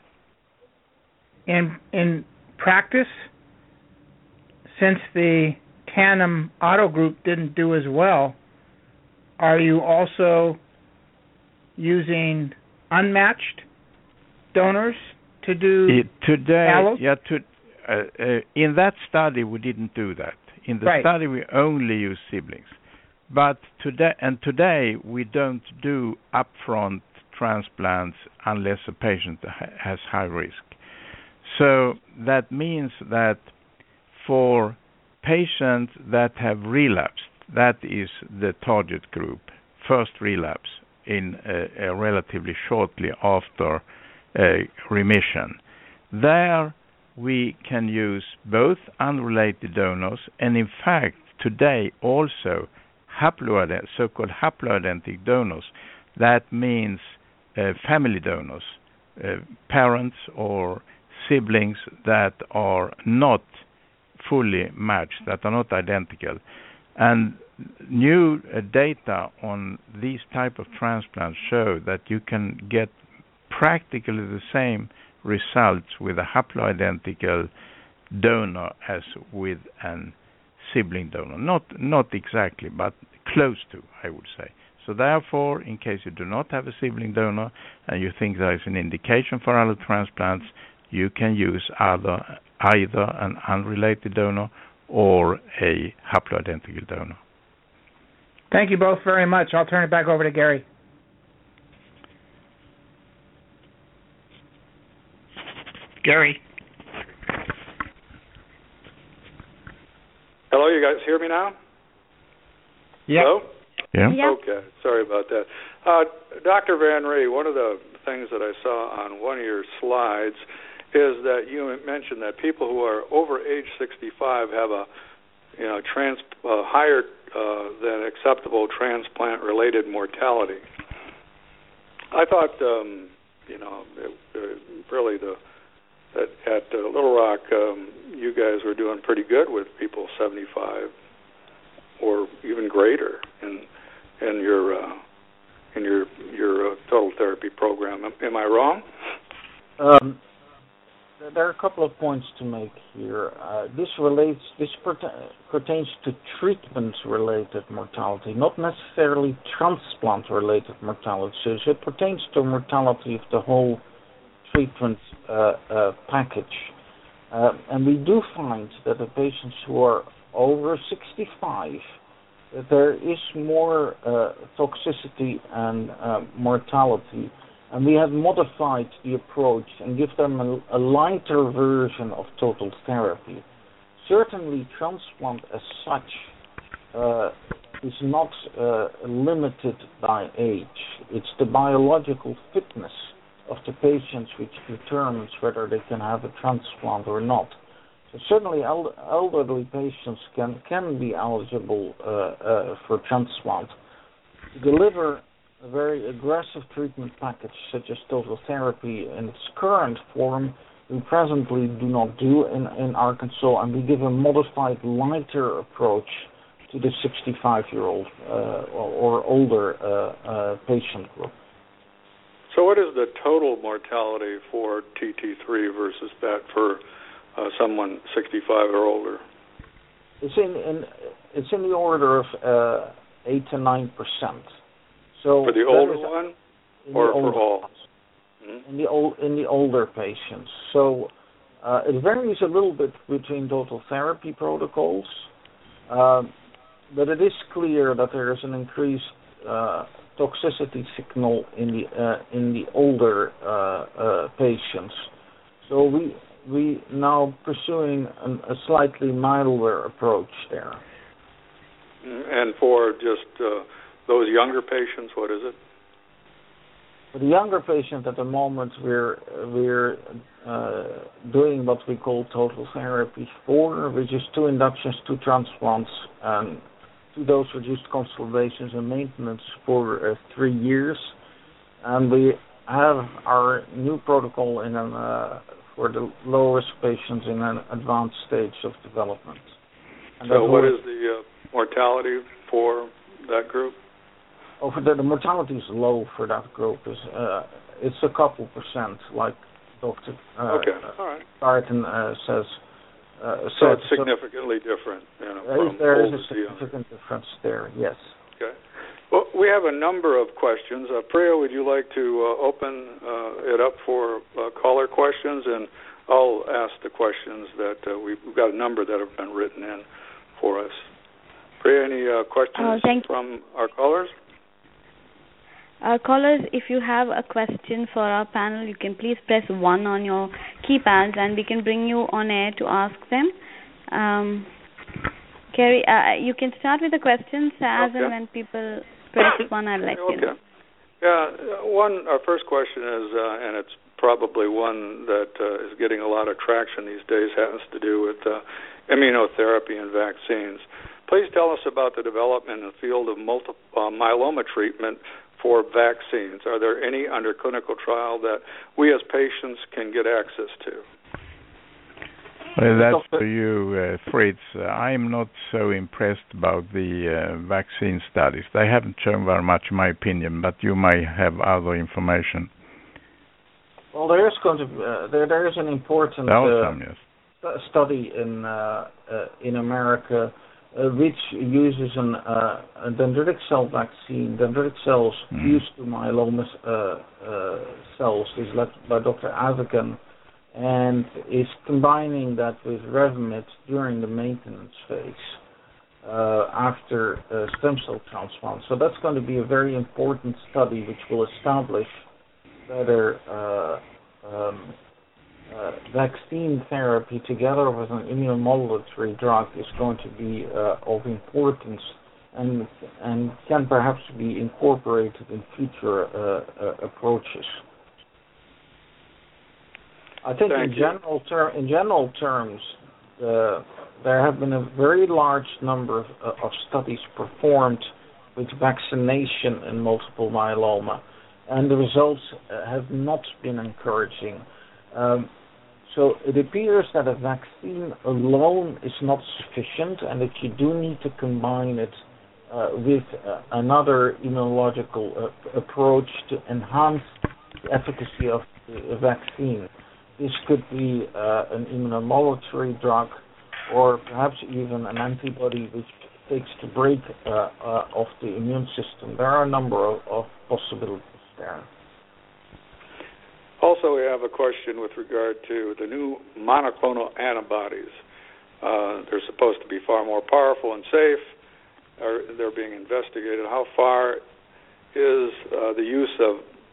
[SPEAKER 6] In practice, since the tandem auto group didn't do as well, are you also using unmatched donors to do allos?
[SPEAKER 4] In that study, we didn't do that. In the study, we only use siblings. But today, we don't do upfront transplants unless a patient has high risk. So that means that for patients that have relapsed, that is the target group, first relapse in a relatively shortly after remission. There we can use both unrelated donors and in fact today also so-called haploidentical donors. That means family donors, parents or siblings that are not fully matched, that are not identical. And new data on these type of transplants show that you can get practically the same results with a haploidentical donor as with an sibling donor. Not exactly, but close to, I would say. So therefore, in case you do not have a sibling donor and you think there is an indication for allotransplants, you can use either an unrelated donor or a haploidentical donor.
[SPEAKER 6] Thank you both very much. I'll turn it back over to Gary. Gary.
[SPEAKER 5] Hello, you guys hear me now?
[SPEAKER 6] Yep.
[SPEAKER 5] Hello?
[SPEAKER 4] Yeah.
[SPEAKER 2] Yep.
[SPEAKER 5] Okay, sorry about that. Dr. Van Ree, one of the things that I saw on one of your slides is that you mentioned that people who are over age 65 have a higher than acceptable transplant-related mortality. I thought, really at Little Rock, you guys were doing pretty good with people 75 or even greater in your total therapy program. Am I wrong?
[SPEAKER 3] There are a couple of points to make here. This pertains to treatment-related mortality, not necessarily transplant-related mortality. So it pertains to mortality of the whole treatment package. And we do find that the patients who are over 65, that there is more toxicity and mortality. And we have modified the approach and give them a lighter version of total therapy. Certainly, transplant as such is not limited by age. It's the biological fitness of the patients which determines whether they can have a transplant or not. So certainly, elderly patients can be eligible for transplant. To deliver a very aggressive treatment package such as total therapy in its current form, we presently do not do in Arkansas, and we give a modified, lighter approach to the 65-year-old or older patient group.
[SPEAKER 5] So what is the total mortality for TT3 versus that for someone 65 or older?
[SPEAKER 3] It's in the order of 8 to 9%. So
[SPEAKER 5] for the older one, or for all?
[SPEAKER 3] In the older patients. So it varies a little bit between total therapy protocols, but it is clear that there is an increased toxicity signal in the older patients. So we now pursuing a slightly milder approach there.
[SPEAKER 5] And for just those younger patients, what is it?
[SPEAKER 3] For the younger patient, at the moment, we're doing what we call total therapy 4, which is 2 inductions, 2 transplants, and 2 dose-reduced consolidations and maintenance for 3 years. And we have our new protocol for the low-risk patients in an advanced stage of development. And
[SPEAKER 5] so what is the mortality for that group?
[SPEAKER 3] Oh, the mortality is low for that group. It's a couple percent, like Dr. Barton says.
[SPEAKER 5] So it's significantly different.
[SPEAKER 3] There is a significant difference there, yes.
[SPEAKER 5] Okay. Well, we have a number of questions. Priya, would you like to open it up for caller questions? And I'll ask the questions that we've got a number that have been written in for us. Priya, any questions from our callers?
[SPEAKER 2] Callers, if you have a question for our panel, you can please press 1 on your keypads and we can bring you on air to ask them. Kerry, you can start with the questions and when people press 1, I'll let you know.
[SPEAKER 5] Yeah, our first question is, and it's probably one that is getting a lot of traction these days, has to do with immunotherapy and vaccines. Please tell us about the development in the field of multiple myeloma treatment for vaccines. Are there any under clinical trial that we as patients can get access to?
[SPEAKER 4] Well, that's for you, Fritz. I'm not so impressed about the vaccine studies. They haven't shown very much, in my opinion, but you might have other information.
[SPEAKER 3] Well, there is there is an important study in America which uses a dendritic cell vaccine. Dendritic cells fused to myeloma cells is led by Dr. Avigan, and is combining that with Revlimid during the maintenance phase after stem cell transplant. So that's going to be a very important study which will establish whether vaccine therapy together with an immunomodulatory drug is going to be of importance and can perhaps be incorporated in future approaches. I think in general terms, there have been a very large number of studies performed with vaccination in multiple myeloma, and the results have not been encouraging. So it appears that a vaccine alone is not sufficient, and that you do need to combine it with another immunological approach to enhance the efficacy of the vaccine. This could be an immunomodulatory drug, or perhaps even an antibody which takes the brake of the immune system. There are a number of possibilities there.
[SPEAKER 5] Also, we have a question with regard to the new monoclonal antibodies. They're supposed to be far more powerful and safe. They're being investigated. How far is the use of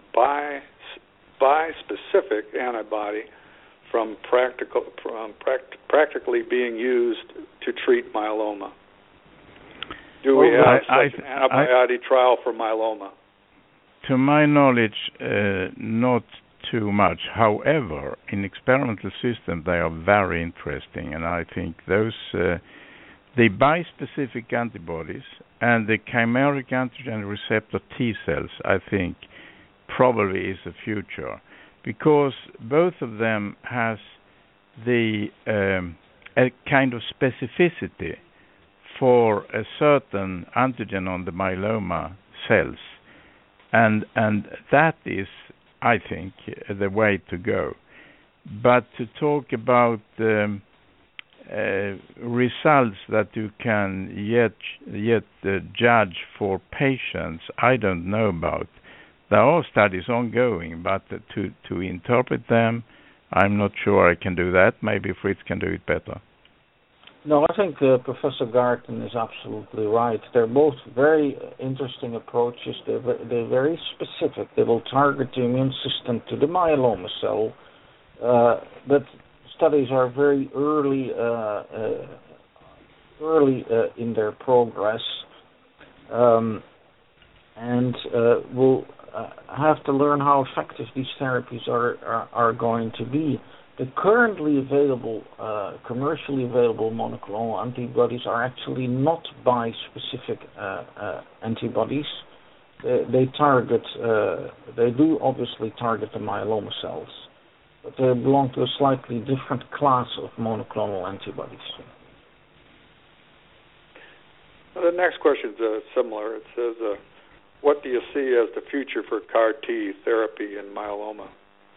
[SPEAKER 5] bispecific antibody from practically being used to treat myeloma? Do we have such an antibody trial for myeloma?
[SPEAKER 4] To my knowledge, not too much. However, in experimental systems, they are very interesting, and I think those the bispecific antibodies and the chimeric antigen receptor T cells, I think, probably is the future, because both of them has the a kind of specificity for a certain antigen on the myeloma cells, and that is, I think, the way to go. But to talk about results that you can yet judge for patients, I don't know about. There are studies ongoing, but to interpret them, I'm not sure I can do that. Maybe Fritz can do it better.
[SPEAKER 3] No, I think Professor Garten is absolutely right. They're both very interesting approaches. They're very specific. They will target the immune system to the myeloma cell, but studies are very early in their progress, and we'll have to learn how effective these therapies are going to be. The currently available, commercially available monoclonal antibodies are actually not bispecific antibodies. They do obviously target the myeloma cells, but they belong to a slightly different class of monoclonal antibodies.
[SPEAKER 5] Well, the next question is similar. It says, what do you see as the future for CAR T therapy in myeloma?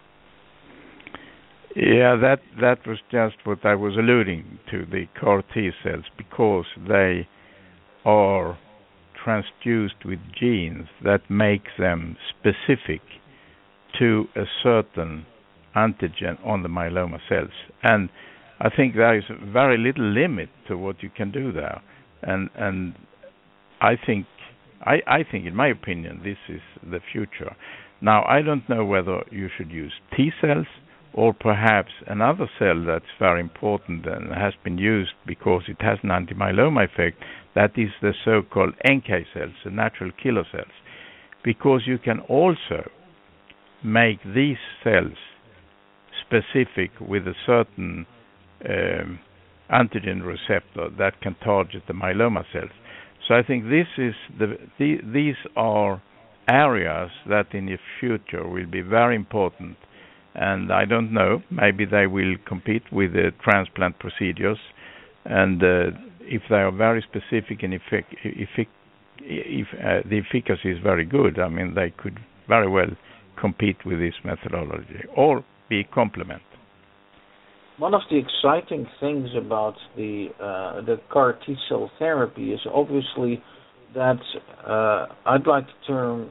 [SPEAKER 4] Yeah, that was just what I was alluding to, the CAR T cells, because they are transduced with genes that make them specific to a certain antigen on the myeloma cells. And I think there is very little limit to what you can do there. And I think, in my opinion, this is the future. Now, I don't know whether you should use T cells or perhaps another cell that's very important and has been used because it has an anti-myeloma effect, that is the so-called NK cells, the natural killer cells, because you can also make these cells specific with a certain antigen receptor that can target the myeloma cells. So I think these are areas that in the future will be very important. And I don't know, maybe they will compete with the transplant procedures, and if they are very specific and if the efficacy is very good, I mean, they could very well compete with this methodology or be a complement.
[SPEAKER 3] One of the exciting things about the CAR T cell therapy is obviously that I'd like to term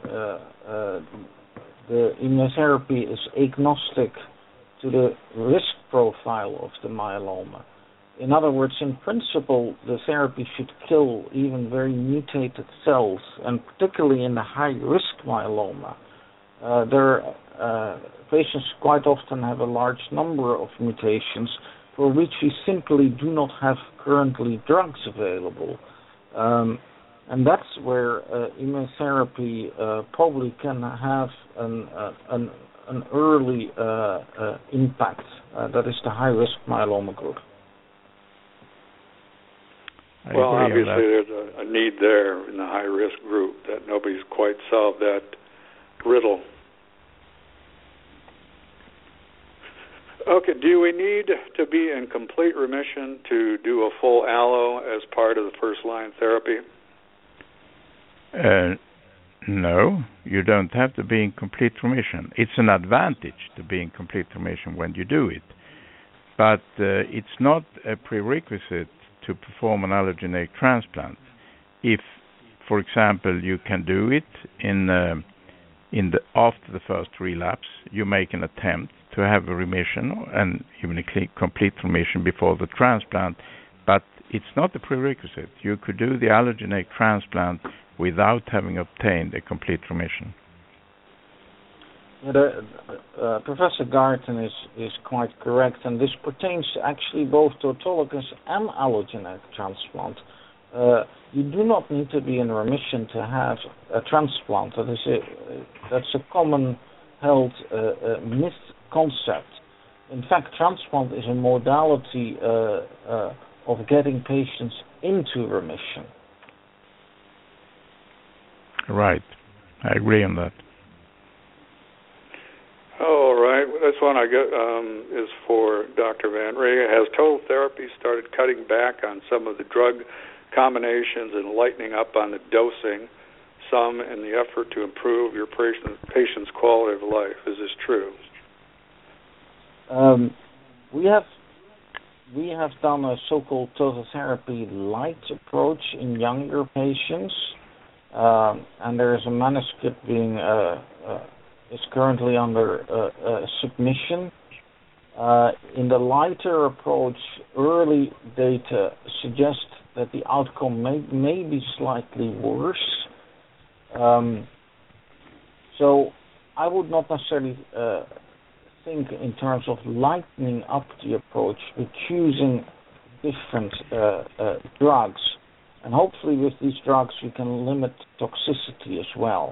[SPEAKER 3] the immunotherapy is agnostic to the risk profile of the myeloma. In other words, in principle, the therapy should kill even very mutated cells, and particularly in the high-risk myeloma, Patients quite often have a large number of mutations for which we simply do not have currently drugs available. And that's where immunotherapy probably can have an early impact. That is the high-risk myeloma group.
[SPEAKER 5] Well, obviously there's a need there in the high-risk group that nobody's quite solved that riddle. Okay, do we need to be in complete remission to do a full allo as part of the first-line therapy?
[SPEAKER 4] No, you don't have to be in complete remission. It's an advantage to be in complete remission when you do it. But it's not a prerequisite to perform an allogeneic transplant. If, for example, you can do it after the first relapse, you make an attempt to have a remission and even a complete remission before the transplant, but it's not a prerequisite. You could do the allogeneic transplant without having obtained a complete remission.
[SPEAKER 3] Professor Garten is quite correct, and this pertains actually both to autologous and allogeneic transplant. You do not need to be in remission to have a transplant. That's a common held misconcept. In fact, transplant is a modality of getting patients into remission.
[SPEAKER 4] Right. I agree on that.
[SPEAKER 5] All right. This one I got is for Dr. Van Rhee. Has total therapy started cutting back on some of the drug combinations and lightening up on the dosing, some in the effort to improve your patient's quality of life? Is this true?
[SPEAKER 3] We have done a so-called total therapy light approach in younger patients, and there is a manuscript is currently under submission. In the lighter approach, early data suggest that the outcome may be slightly worse. So I would not necessarily think in terms of lightening up the approach, but choosing different drugs. And hopefully with these drugs we can limit toxicity as well.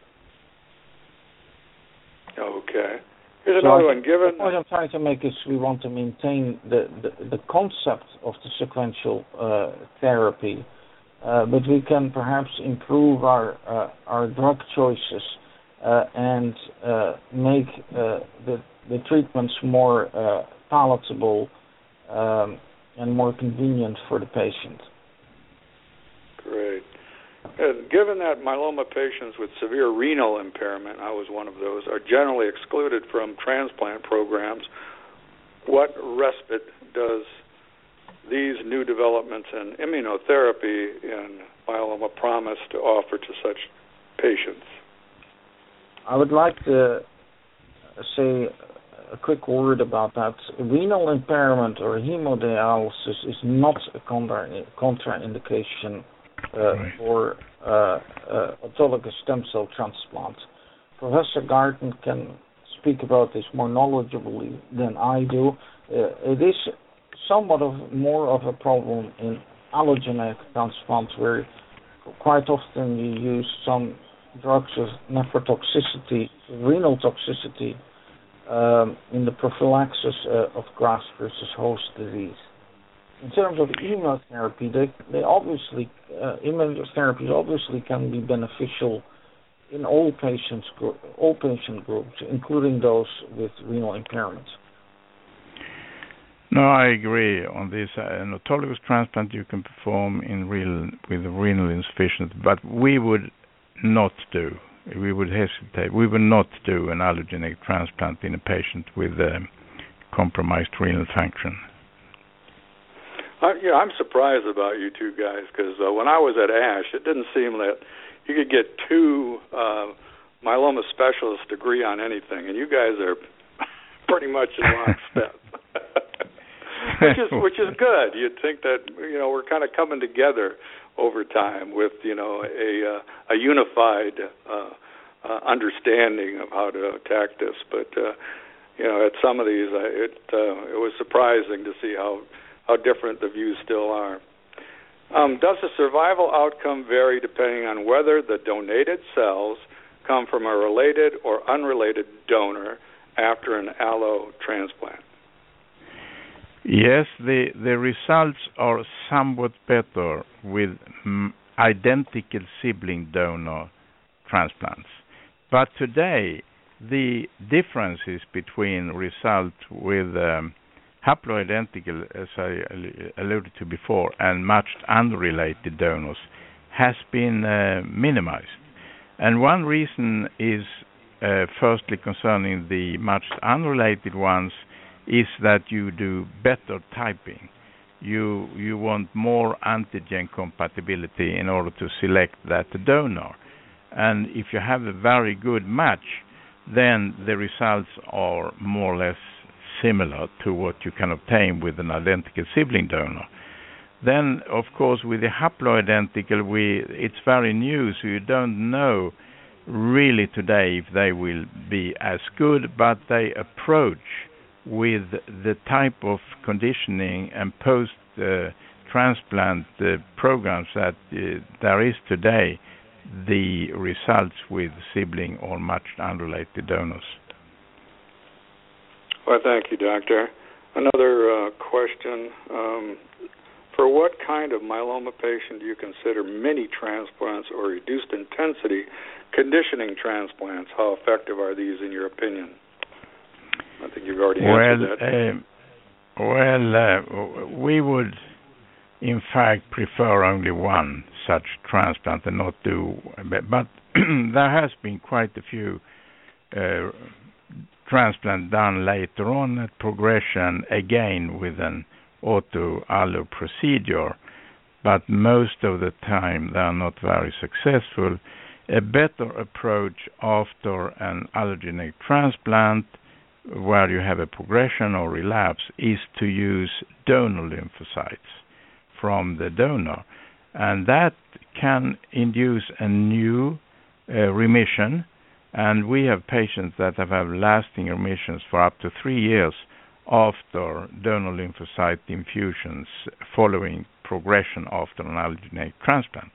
[SPEAKER 5] Okay. Here's another one.
[SPEAKER 3] The point I'm trying to make is we want to maintain the concept of the sequential therapy, but we can perhaps improve our drug choices and make the treatments more palatable and more convenient for the patient.
[SPEAKER 5] Great. And given that myeloma patients with severe renal impairment, I was one of those, are generally excluded from transplant programs, what respite does these new developments in immunotherapy in myeloma promise to offer to such patients?
[SPEAKER 3] I would like to say a quick word about that. Renal impairment or hemodialysis is not a contraindication for autologous stem cell transplant. Professor Garten can speak about this more knowledgeably than I do. It is somewhat more of a problem in allogeneic transplant, where quite often you use some drugs with nephrotoxicity, renal toxicity, in the prophylaxis of graft versus host disease. In terms of immunotherapy, immunotherapies obviously can be beneficial in all patient groups, including those with renal impairment.
[SPEAKER 4] No, I agree on this. An autologous transplant you can perform with renal insufficiency, but we would not do. We would hesitate. We would not do an allogeneic transplant in a patient with compromised renal function.
[SPEAKER 5] I'm surprised about you two guys, because when I was at ASH, it didn't seem that you could get two myeloma specialists to agree on anything, and you guys are pretty much in lockstep, which is good. You'd think that we're kind of coming together over time with a unified understanding of how to attack this. But at some of these, it was surprising to see how different the views still are. Does the survival outcome vary depending on whether the donated cells come from a related or unrelated donor after an allo transplant?
[SPEAKER 4] Yes, the results are somewhat better with identical sibling donor transplants. But today, the differences between results with haploidentical, as I alluded to before, and matched unrelated donors has been minimized. And one reason is, firstly, concerning the matched unrelated ones, is that you do better typing. You want more antigen compatibility in order to select that donor. And if you have a very good match, then the results are more or less similar to what you can obtain with an identical sibling donor. Then, of course, with the haploidentical, it's very new, so you don't know really today if they will be as good, but they approach with the type of conditioning and post-transplant programs that there is today, the results with sibling or matched unrelated donors.
[SPEAKER 5] Well, thank you, Doctor. Another question. For what kind of myeloma patient do you consider mini transplants or reduced intensity conditioning transplants? How effective are these in your opinion? I think you've already answered that.
[SPEAKER 4] We would, in fact, prefer only one such transplant and not do. But there has been quite a few transplants done later on at progression, again with an auto-allo procedure. But most of the time they are not very successful. A better approach after an allogeneic transplant, where you have a progression or relapse, is to use donor lymphocytes from the donor, and that can induce a new remission. And we have patients that have had lasting remissions for up to 3 years after donor lymphocyte infusions following progression after an allogeneic transplant.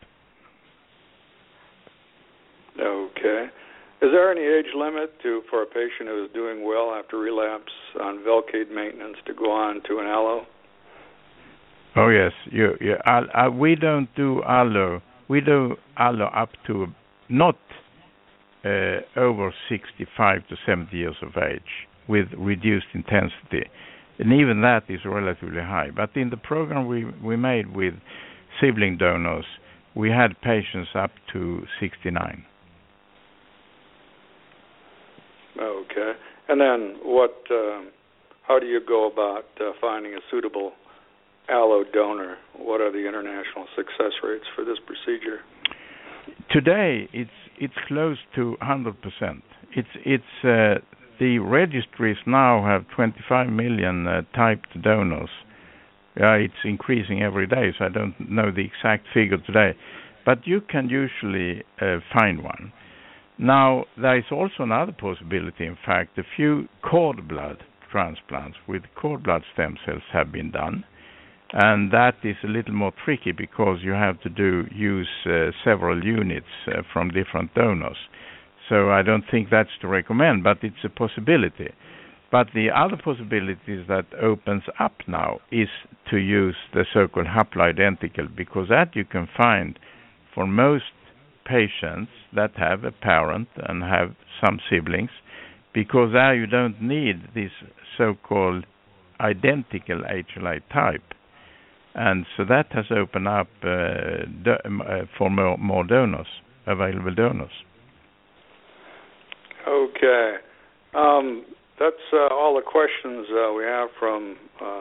[SPEAKER 5] Okay. Is there any age limit for a patient who is doing well after relapse on Velcade maintenance to go on to an allo?
[SPEAKER 4] Oh yes, we don't do allo. We do allo up to not over 65 to 70 years of age with reduced intensity, and even that is relatively high. But in the program we made with sibling donors, we had patients up to 69.
[SPEAKER 5] Okay. And then how do you go about finding a suitable allo donor? What are the international success rates for this procedure?
[SPEAKER 4] Today, it's close to 100%. The registries now have 25 million typed donors. It's increasing every day, so I don't know the exact figure today. But you can usually find one. Now, there is also another possibility. In fact, a few cord blood transplants with cord blood stem cells have been done. And that is a little more tricky because you have to use several units from different donors. So I don't think that's to recommend, but it's a possibility. But the other possibility that opens up now is to use the so-called haploidentical, because that you can find for most patients that have a parent and have some siblings, because there you don't need this so-called identical HLA type. And so that has opened up for more donors, available donors.
[SPEAKER 5] Okay. That's all the questions we have from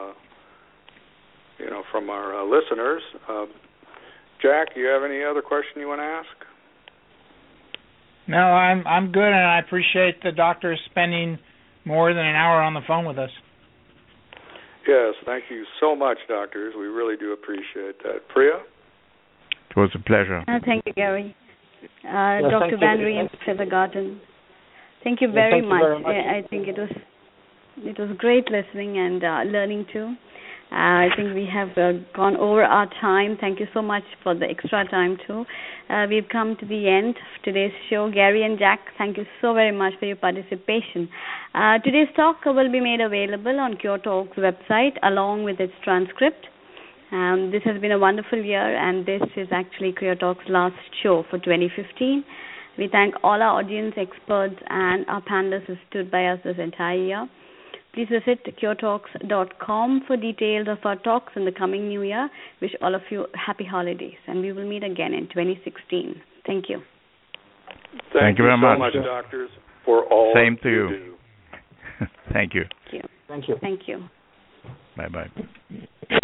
[SPEAKER 5] our listeners. Jack, do you have any other question you want to ask?
[SPEAKER 6] No, I'm good, and I appreciate the doctor spending more than an hour on the phone with us.
[SPEAKER 5] Yes, thank you so much, doctors. We really do appreciate that. Priya?
[SPEAKER 4] It was a pleasure.
[SPEAKER 2] Thank you, Gary. Dr. Van Rhee and Professor Garton. Thank you very much. I think it was great listening and learning too. I think we have gone over our time. Thank you so much for the extra time too. We've come to the end of today's show. Gary and Jack, thank you so very much for your participation. Today's talk will be made available on Cure Talk's website along with its transcript. This has been a wonderful year, and this is actually Cure Talk's last show for 2015. We thank all our audience, experts, and our panelists who stood by us this entire year. Please visit curetalks.com for details of our talks in the coming new year. Wish all of you happy holidays, and we will meet again in 2016. Thank you.
[SPEAKER 5] Thank you very much, doctors, for all
[SPEAKER 4] Same to
[SPEAKER 5] you
[SPEAKER 4] you.
[SPEAKER 5] do.
[SPEAKER 4] Thank you.
[SPEAKER 2] Thank you. Thank you.
[SPEAKER 4] Bye-bye.